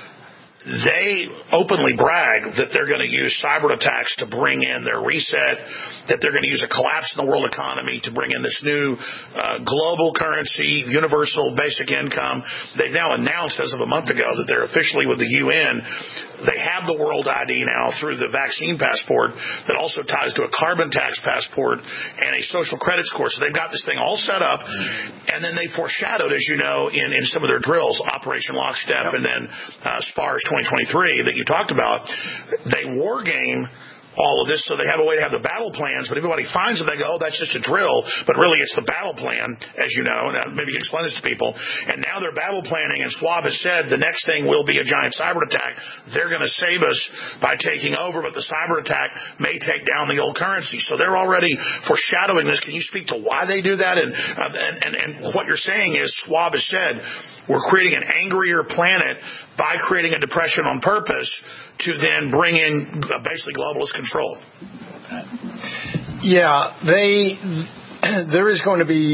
They openly brag that they're going to use cyber attacks to bring in their reset, that they're going to use a collapse in the world economy to bring in this new uh, global currency, universal basic income. They've now announced as of a month ago that they're officially with the U N. They have the World I D now through the vaccine passport that also ties to a carbon tax passport and a social credit score. So they've got this thing all set up. And then they foreshadowed, as you know, in, in some of their drills, Operation Lockstep, yep. and then uh, SPARS twenty twenty-three that you talked about. They war game all of this, so they have a way to have the battle plans, but everybody finds it, they go, oh, that's just a drill, but really it's the battle plan, as you know, and maybe you can explain this to people, and now they're battle planning, and Schwab has said the next thing will be a giant cyber attack. They're going to save us by taking over, but the cyber attack may take down the old currency, so they're already foreshadowing this. Can you speak to why they do that? And, uh, and, and, and what you're saying is Schwab has said we're creating an angrier planet by creating a depression on purpose to then bring in basically globalist control. Yeah, they there is going to be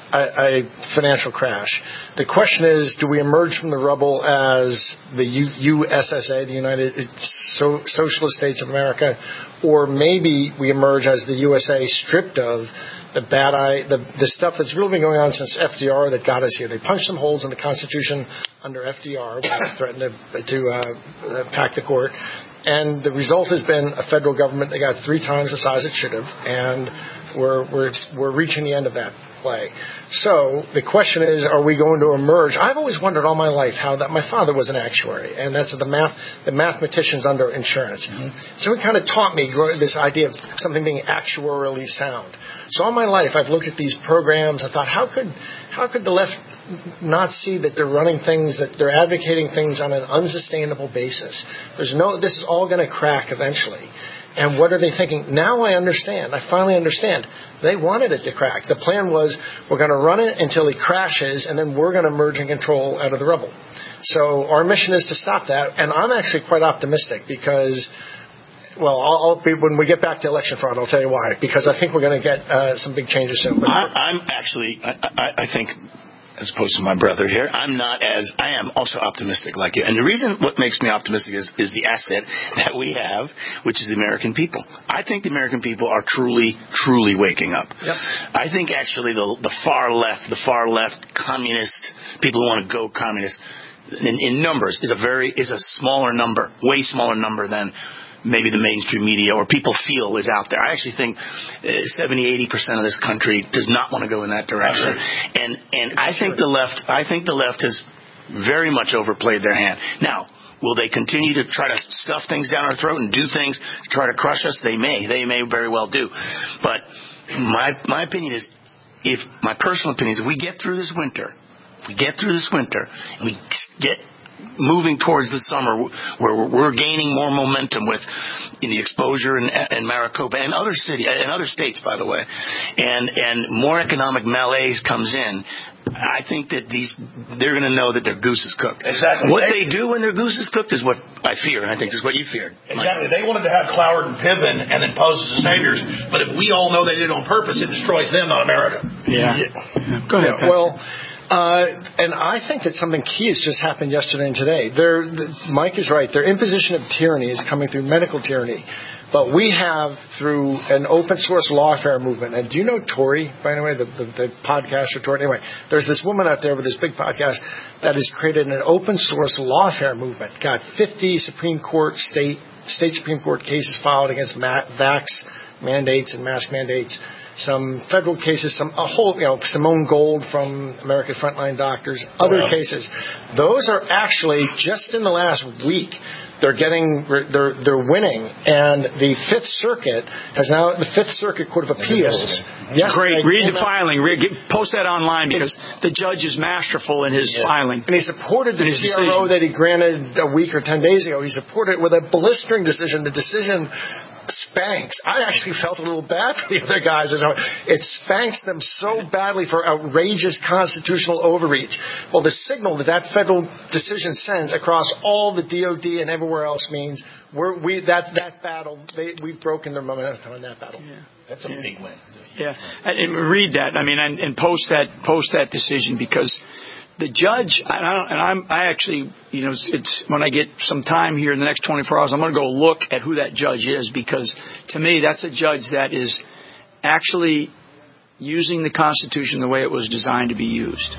a, a financial crash. The question is, do we emerge from the rubble as the U- USSA, the United so- Socialist States of America, or maybe we emerge as the U S A stripped of the bad eye, the, the stuff that's really been going on since F D R that got us here. They punched some holes in the Constitution under F D R, which threatened to, to uh, pack the court. And the result has been a federal government that got three times the size it should have, and we're we're we're reaching the end of that play. So the question is, are we going to emerge? I've always wondered all my life how that my father was an actuary, and that's the math the mathematicians under insurance. Mm-hmm. So he kind of taught me this idea of something being actuarially sound. So all my life I've looked at these programs. I thought, how could how could the left not see that they're running things, that they're advocating things on an unsustainable basis? There's no, this is all going to crack eventually. And what are they thinking? Now I understand. I finally understand. They wanted it to crack. The plan was, we're going to run it until it crashes, and then we're going to merge and control out of the rubble. So our mission is to stop that. And I'm actually quite optimistic because, well, I'll, I'll be, when we get back to election fraud, I'll tell you why. Because I think we're going to get uh, some big changes soon. But I, I'm actually, I, I, I think, as opposed to my brother here, I'm not as, I am also optimistic like you. And the reason what makes me optimistic is, is the asset that we have, which is the American people. I think the American people are truly, truly waking up. Yep. I think actually the, the far left, the far left communist, people who want to go communist, in, in numbers, is a very, is a smaller number, way smaller number than maybe the mainstream media or people feel is out there. I actually think uh, seventy, eighty percent of this country does not want to go in that direction. And and I think the left I think the left has very much overplayed their hand. Now, will they continue to try to stuff things down our throat and do things to try to crush us? They may. They may very well do. But my my opinion is, if my personal opinion is, if we get through this winter, if we get through this winter and we get moving towards the summer where we're gaining more momentum with in the exposure in, in Maricopa and other city and other states, by the way, and and more economic malaise comes in, I think that these they're going to know that their goose is cooked. Exactly. What they, they do when their goose is cooked is what I fear, and I think is what you feared. Exactly. They wanted to have Cloward and Piven and then pose as saviors, but if we all know they did it on purpose, it destroys them, not America. Yeah. yeah. Go ahead. Yeah, well. Uh, and I think that something key has just happened yesterday and today. They're, the, Mike is right. Their imposition of tyranny is coming through medical tyranny. But we have, through an open source lawfare movement, and do you know Tori, by the way, the, the, the podcaster Tori? Anyway, there's this woman out there with this big podcast that has created an open source lawfare movement. Got fifty Supreme Court, state, state Supreme Court cases filed against ma- vax mandates and mask mandates. Some federal cases, some a whole, you know, Simone Gold from American Frontline Doctors, other wow. cases. Those are actually just in the last week. They're getting, they're they're winning, and the Fifth Circuit has now the Fifth Circuit Court of Appeals. Yes, great. Read the filing. Read, get, post that online because the judge is masterful in his yes. filing. And he supported the T R O that he granted a week or ten days ago. He supported it with a blistering decision. The decision spanks. I actually felt a little bad for the other guys. It spanks them so badly for outrageous constitutional overreach. Well, the signal that that federal decision sends across all the D O D and everywhere else means we're, we that that battle they, we've broken their momentum in that battle. Yeah. That's a yeah. big win. Yeah, and, and read that. I mean, and, and post that post that decision because. The judge, and, I, and I'm, I actually, you know, it's, it's when I get some time here in the next twenty-four hours, I'm going to go look at who that judge is because, to me, that's a judge that is actually using the Constitution the way it was designed to be used.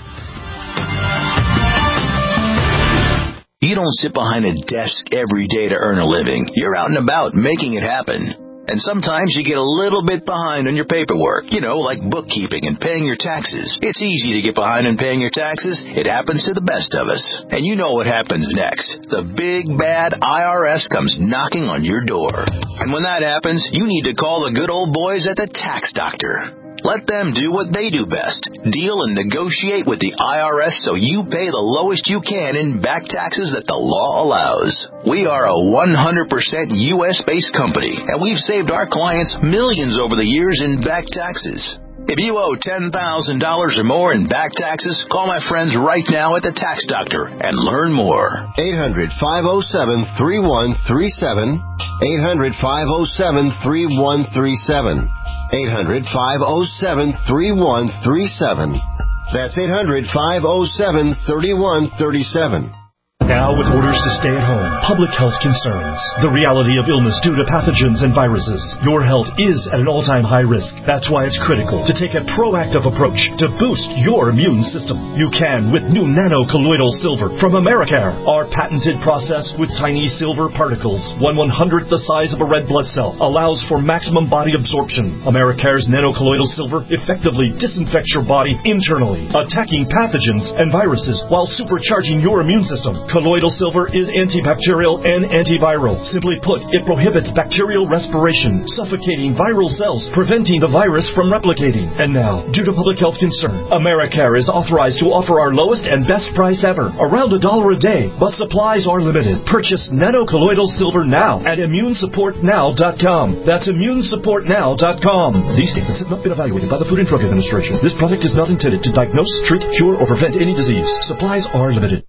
You don't sit behind a desk every day to earn a living. You're out and about making it happen. And sometimes you get a little bit behind on your paperwork, you know, like bookkeeping and paying your taxes. It's easy to get behind on paying your taxes. It happens to the best of us. And you know what happens next. The big, bad I R S comes knocking on your door. And when that happens, you need to call the good old boys at the Tax Doctor. Let them do what they do best. Deal and negotiate with the I R S so you pay the lowest you can in back taxes that the law allows. We are a one hundred percent U S-based company, and we've saved our clients millions over the years in back taxes. If you owe ten thousand dollars or more in back taxes, call my friends right now at the Tax Doctor and learn more. eight hundred, five oh seven, three one three seven. eight hundred, five oh seven, three one three seven. eight hundred, five oh seven, three one three seven. That's eight hundred, five oh seven, three one three seven. Now with orders to stay at home, public health concerns, the reality of illness due to pathogens and viruses, your health is at an all-time high risk. That's why it's critical to take a proactive approach to boost your immune system. You can with new nano-colloidal silver from Americare. Our patented process with tiny silver particles, one one-hundredth the size of a red blood cell, allows for maximum body absorption. Americare's nano-colloidal silver effectively disinfects your body internally, attacking pathogens and viruses while supercharging your immune system. Colloidal silver is antibacterial and antiviral. Simply put, it prohibits bacterial respiration, suffocating viral cells, preventing the virus from replicating. And now, due to public health concern, Americare is authorized to offer our lowest and best price ever, around a dollar a day, but supplies are limited. Purchase nano-colloidal silver now at immune support now dot com. That's immune support now dot com. These statements have not been evaluated by the Food and Drug Administration. This product is not intended to diagnose, treat, cure, or prevent any disease. Supplies are limited.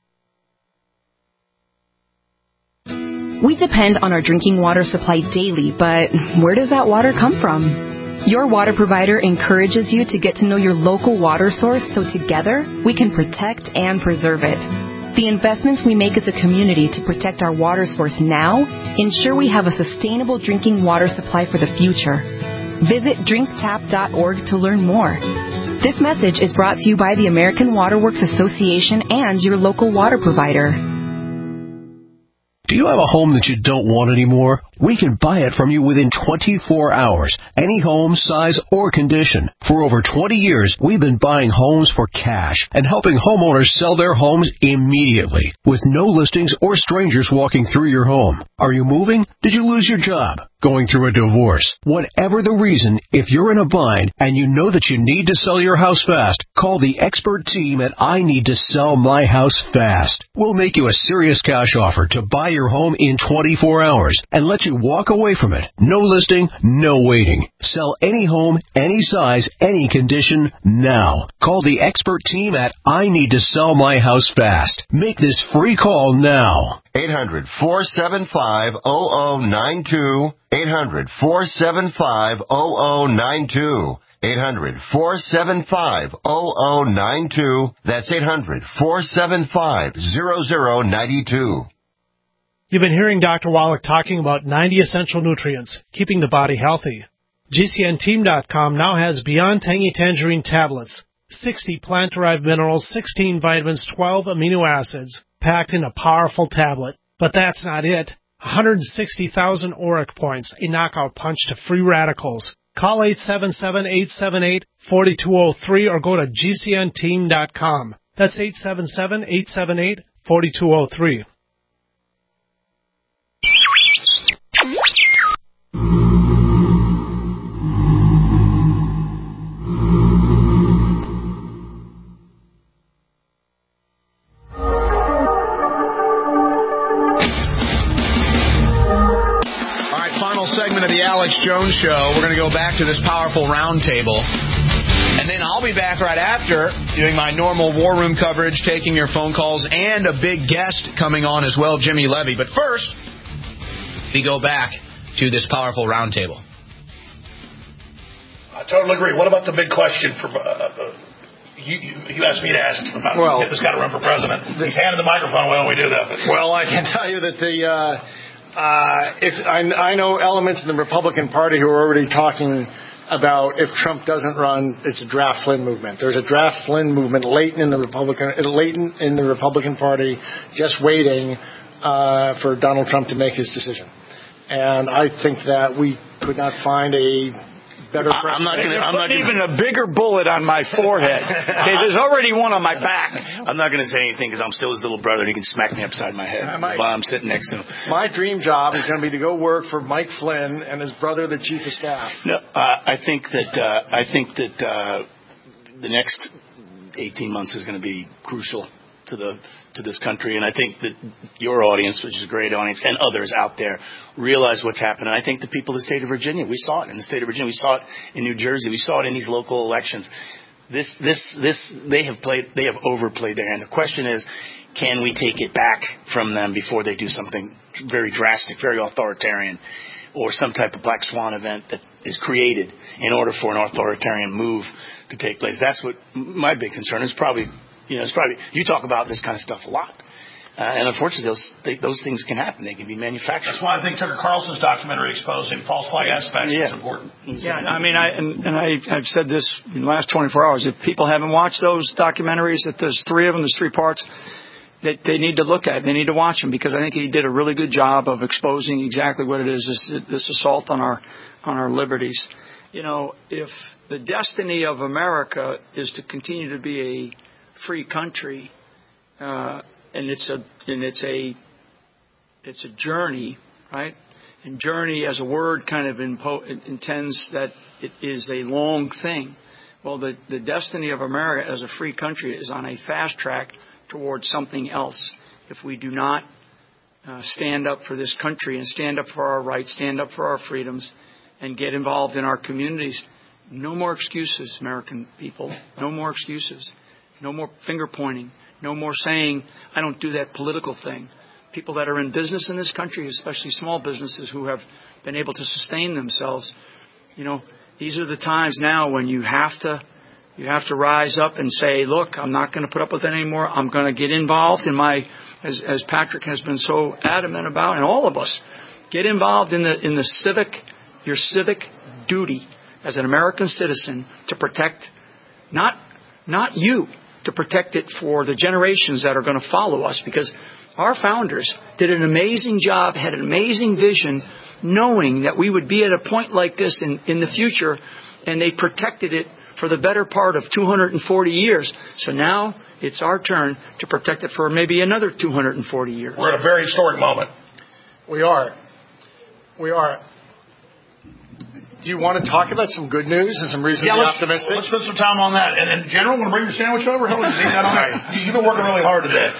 We depend on our drinking water supply daily, but where does that water come from? Your water provider encourages you to get to know your local water source so together we can protect and preserve it. The investments we make as a community to protect our water source now ensure we have a sustainable drinking water supply for the future. Visit drink tap dot org to learn more. This message is brought to you by the American Water Works Association and your local water provider. Do you have a home that you don't want anymore? We can buy it from you within twenty-four hours. Any home, size, or condition. For over twenty years, we've been buying homes for cash and helping homeowners sell their homes immediately with no listings or strangers walking through your home. Are you moving? Did you lose your job? Going through a divorce? Whatever the reason, if you're in a bind and you know that you need to sell your house fast, call the expert team at I Need to Sell My House Fast. We'll make you a serious cash offer to buy your home in twenty-four hours and let you walk away from it. No listing, no waiting. Sell any home, any size, any condition, now. Call the expert team at I Need to Sell My House Fast. Make this free call now. eight hundred, four seven five, zero zero nine two. eight hundred, four seven five, zero zero nine two. eight hundred, four seven five, zero zero nine two. That's eight hundred, four seven five, zero zero nine two. You've been hearing Doctor Wallach talking about ninety essential nutrients, keeping the body healthy. G C N team dot com now has Beyond Tangy Tangerine tablets, sixty plant-derived minerals, sixteen vitamins, twelve amino acids, packed in a powerful tablet. But that's not it. one hundred sixty thousand auric points, a knockout punch to free radicals. Call eight seven seven, eight seven eight, four two zero three or go to G C N team dot com. That's eight seven seven, eight seven eight, four two zero three. Alex Jones Show. We're going to go back to this powerful roundtable. And then I'll be back right after doing my normal War Room coverage, taking your phone calls, and a big guest coming on as well, Jimmy Levy. But first, we go back to this powerful roundtable. I totally agree. What about the big question for... Uh, You, you, you asked me to ask him about well, this guy to run for president. He's handed the microphone. Why don't we do that? Well, I can tell you that the uh, uh, if I, I know elements in the Republican Party who are already talking about if Trump doesn't run, it's a draft Flynn movement. There's a draft Flynn movement latent in the Republican latent in the Republican Party, just waiting uh, for Donald Trump to make his decision. And I think that we could not find a better I, I'm not going to. I'm not gonna, even a bigger bullet on my forehead. Okay, there's already one on my back. I'm not going to say anything because I'm still his little brother and he can smack me upside my head might, while I'm sitting next to him. My dream job is going to be to go work for Mike Flynn and his brother, the chief of staff. No, uh, I think that uh, I think that uh, the next eighteen months is going to be crucial to the to this country, and I think that your audience, which is a great audience, and others out there, realize what's happening. I think the people of the state of Virginia, we saw it in the state of Virginia, we saw it in New Jersey, we saw it in these local elections. This, this, this, they have played, they have overplayed their hand. The question is, can we take it back from them before they do something very drastic, very authoritarian, or some type of black swan event that is created in order for an authoritarian move to take place. That's what my big concern is. Probably, you know, it's probably you talk about this kind of stuff a lot. Uh, and unfortunately, those they, those things can happen. They can be manufactured. That's why I think Tucker Carlson's documentary exposing false flag aspects yeah. is important. Yeah, I mean, I and, and I, I've said this in the last twenty-four hours. If people haven't watched those documentaries, that there's three of them, there's three parts that they need to look at. They need to watch them because I think he did a really good job of exposing exactly what it is, this, this assault on our on our liberties. You know, if the destiny of America is to continue to be a free country, uh, and it's a and it's a it's a journey, right? And journey as a word kind of impo- intends that it is a long thing. Well, the, the destiny of America as a free country is on a fast track towards something else. If we do not uh, stand up for this country and stand up for our rights, stand up for our freedoms, and get involved in our communities, no more excuses, American people. No more excuses. No more finger pointing. No more saying, I don't do that political thing. People that are in business in this country, especially small businesses who have been able to sustain themselves, you know, these are the times now when you have to you have to rise up and say, look, I'm not going to put up with it anymore. I'm going to get involved in my, as, as Patrick has been so adamant about, and all of us, get involved in the in the civic, your civic duty as an American citizen to protect not not you, to protect it for the generations that are going to follow us, because our founders did an amazing job, had an amazing vision, knowing that we would be at a point like this in, in the future, and they protected it for the better part of two hundred forty years. So now it's our turn to protect it for maybe another two hundred forty years. We're at a very historic moment. We are. We are. Do you want to talk about some good news and some reasons yeah, to be let's, optimistic? Let's spend some time on that. And, and General, want to bring your sandwich over? How would you see that on there? You've been working really hard today.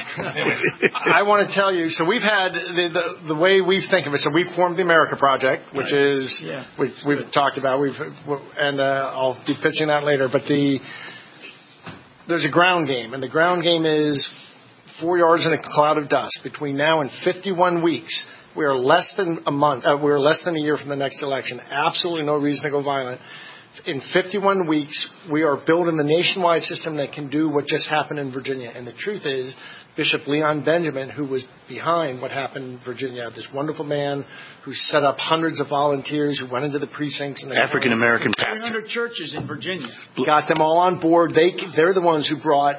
I want to tell you, so we've had, the, the, the way we think of it, so we've formed the America Project, which right. is, yeah. we've, we've talked about, we've, and uh, I'll be pitching that later, but the there's a ground game, and the ground game is four yards in a cloud of dust. Between now and fifty-one weeks, we are less than a month. Uh, we're less than a year from the next election. Absolutely no reason to go violent. In fifty-one weeks, we are building the nationwide system that can do what just happened in Virginia. And the truth is, Bishop Leon Benjamin, who was behind what happened in Virginia, this wonderful man who set up hundreds of volunteers who went into the precincts and the African American pastor, three hundred churches in Virginia, got them all on board. They they're the ones who brought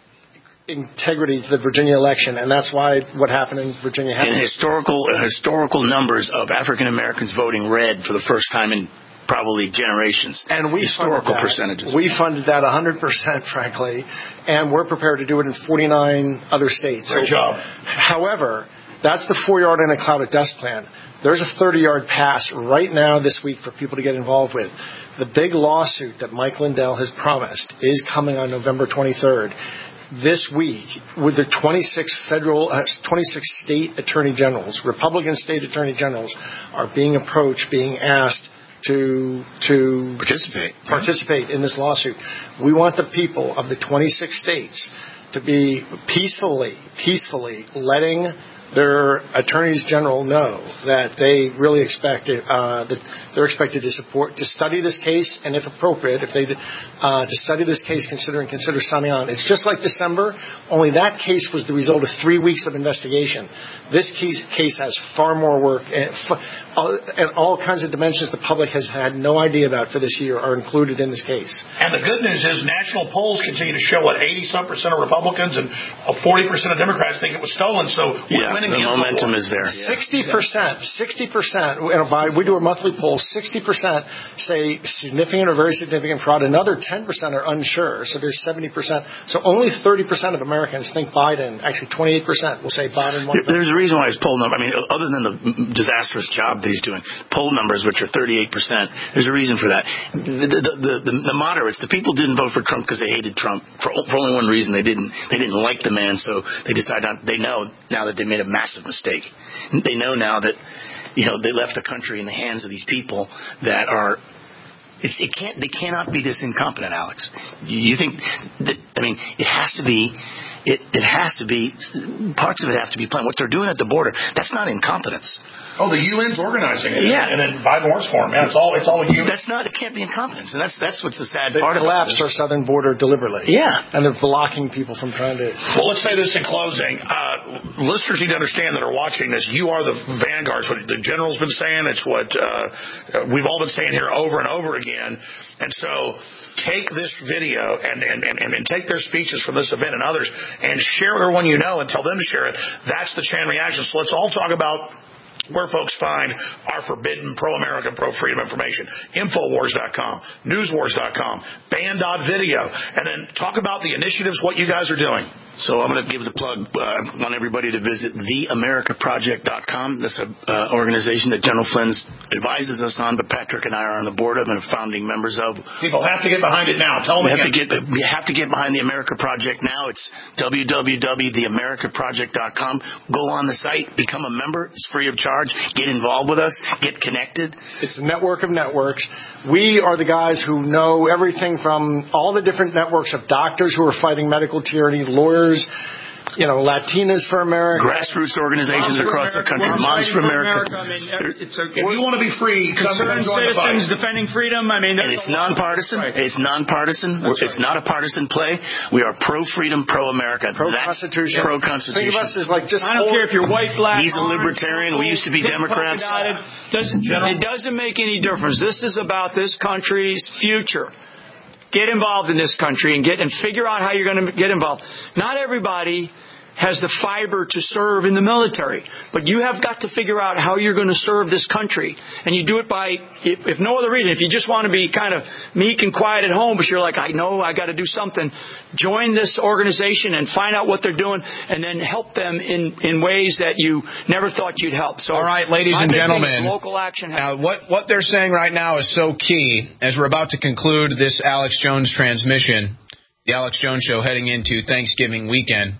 integrity to the Virginia election, and that's why what happened in Virginia happened. And historical uh, historical numbers of African Americans voting red for the first time in probably generations. And we historical funded that. percentages. We funded that one hundred percent, frankly, and we're prepared to do it in forty-nine other states. Great so, job. However, that's the four-yard in a cloud of dust plan. There's a thirty-yard pass right now this week for people to get involved with. The big lawsuit that Mike Lindell has promised is coming on November twenty-third. This week, with the twenty-six federal, uh, twenty-six state attorney generals, Republican state attorney generals, are being approached, being asked to to participate participate in this lawsuit. We want the people of the twenty-six states to be peacefully, peacefully letting their attorneys general know that they really expect it, uh, that they're expected to support, to study this case, and if appropriate, if they uh, to study this case, consider and consider signing on. It's just like December, only that case was the result of three weeks of investigation. This case case has far more work and, and all kinds of dimensions the public has had no idea about for this year are included in this case. And the good news is national polls continue to show what eighty some percent of Republicans and forty percent of Democrats think it was stolen. So we're yeah, winning the momentum war. is there. Sixty percent, sixty percent. We do a monthly poll. Sixty percent say significant or very significant fraud. Another ten percent are unsure. So there's seventy percent. So only thirty percent of Americans think Biden. Actually, twenty-eight percent will say Biden won. There's a reason why his poll number. I mean, other than the disastrous job that he's doing, poll numbers which are thirty-eight percent. There's a reason for that. The, the, the, the, the moderates, the people didn't vote for Trump because they hated Trump for, for only one reason. They didn't. They didn't like the man. So they decided. On, they know now that they made a massive mistake. They know now that, you know, they left the country in the hands of these people that are. It's, it can't. They cannot be this incompetent, Alex. You think that? I mean, it has to be. it, it has to be, parts of it have to be planned. What they're doing at the border, that's not incompetence. Oh, the U N's organizing it. Yeah. And then Biden works for them. Man, it's all, it's all a U N. That's not, it can't be incompetence. And that's, that's what's the sad They part of it. They collapsed our southern border deliberately. Yeah. And they're blocking people from trying to. Well, let's say this in closing. Uh, listeners need to understand that are watching this, you are the vanguards. What the general's been saying, it's what uh, we've all been saying here over and over again. And so take this video and, and, and, and take their speeches from this event and others and share with everyone you know and tell them to share it. That's the chain reaction. So let's all talk about where folks find our forbidden pro-America, pro-freedom information. Infowars dot com, Newswars dot com, Band dot video, and then talk about the initiatives, what you guys are doing. So I'm going to give the plug. Uh, I want everybody to visit the america project dot com. That's an uh, organization that General Flynn advises us on, but Patrick and I are on the board of and are founding members of. People have to get behind it now. Tell them we have again. to get. We have to get behind the America Project now. It's w w w dot the america project dot com. Go on the site, become a member. It's free of charge. Get involved with us. Get connected. It's a network of networks. We are the guys who know everything from all the different networks of doctors who are fighting medical tyranny, lawyers, you know, Latinas for America. Grassroots organizations across the country. Moms for America. I mean, it's a, if you want to be free, come concerned join citizens the fight. defending freedom. I mean, and it's nonpartisan. Right. It's nonpartisan. That's it's right. not a partisan play. We are pro-freedom, pro-America. Pro-Constitution. Pro-Constitution. Think of us as like just. I don't care if you're white, black. He's a libertarian. We used to be Democrats. It doesn't, it doesn't make any difference. This is about this country's future. Get involved in this country and get and figure out how you're going to get involved. Not everybody has the fiber to serve in the military. But you have got to figure out how you're going to serve this country. And you do it by, if, if no other reason, if you just want to be kind of meek and quiet at home, but you're like, I know I got to do something, join this organization and find out what they're doing and then help them in, in ways that you never thought you'd help. So, all right, ladies and gentlemen, local action. Now, what, what they're saying right now is so key as we're about to conclude this Alex Jones transmission, the Alex Jones Show heading into Thanksgiving weekend.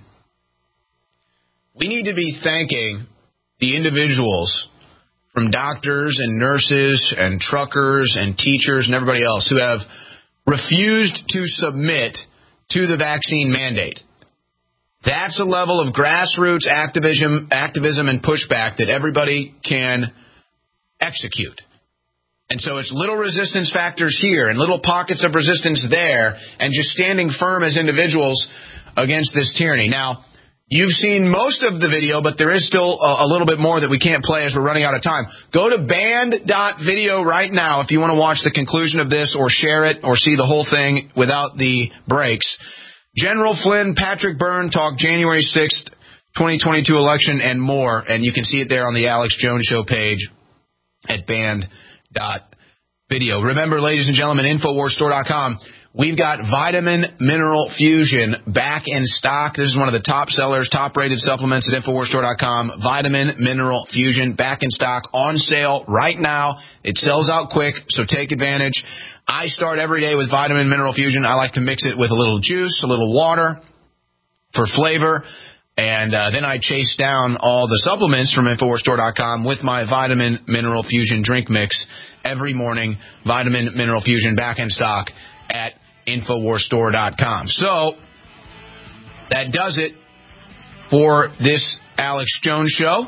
We need to be thanking the individuals from doctors and nurses and truckers and teachers and everybody else who have refused to submit to the vaccine mandate. That's a level of grassroots activism, activism and pushback that everybody can execute. And so it's little resistance factors here and little pockets of resistance there and just standing firm as individuals against this tyranny. Now, you've seen most of the video, but there is still a, a little bit more that we can't play as we're running out of time. Go to band dot video right now if you want to watch the conclusion of this or share it or see the whole thing without the breaks. General Flynn, Patrick Byrne talk January sixth, twenty twenty-two election and more. And you can see it there on the Alex Jones Show page at band dot video. Remember, ladies and gentlemen, Infowars Store dot com. We've got Vitamin Mineral Fusion back in stock. This is one of the top sellers, top-rated supplements at Infowars Store dot com. Vitamin Mineral Fusion back in stock, on sale right now. It sells out quick, so take advantage. I start every day with Vitamin Mineral Fusion. I like to mix it with a little juice, a little water for flavor. And uh, then I chase down all the supplements from Infowars Store dot com with my Vitamin Mineral Fusion drink mix every morning. Vitamin Mineral Fusion back in stock at Infowars Store dot com. So, that does it for this Alex Jones Show.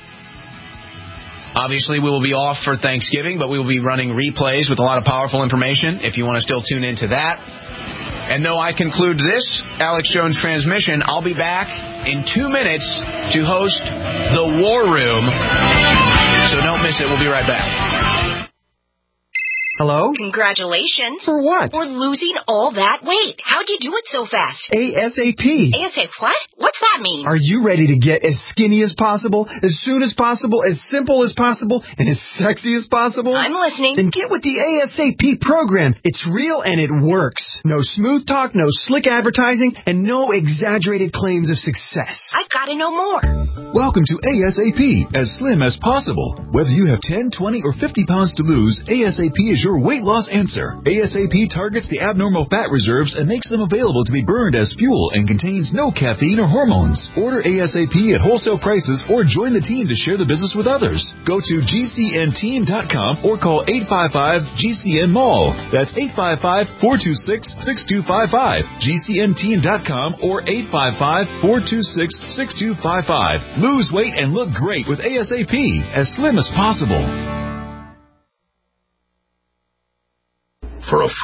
Obviously, we will be off for Thanksgiving, but we will be running replays with a lot of powerful information if you want to still tune into that. And though I conclude this Alex Jones transmission, I'll be back in two minutes to host The War Room. So don't miss it. We'll be right back. Hello? Congratulations. For what? For losing all that weight. How'd you do it so fast? ASAP. ASAP what? What's that mean? Are you ready to get as skinny as possible, as soon as possible, as simple as possible, and as sexy as possible? I'm listening. Then get with the ASAP program. It's real and it works. No smooth talk, no slick advertising, and no exaggerated claims of success. I've got to know more. Welcome to ASAP, as slim as possible. Whether you have ten, twenty, or fifty pounds to lose, ASAP is your weight loss answer. ASAP targets the abnormal fat reserves and makes them available to be burned as fuel and contains no caffeine or hormones. Order ASAP at wholesale prices or join the team to share the business with others. Go to G C N team dot com or call eight five five G C N mall. That's eight five five, four two six, six two five five. G C N team dot com or eight five five, four two six, six two five five. Lose weight and look great with ASAP, as slim as possible. For a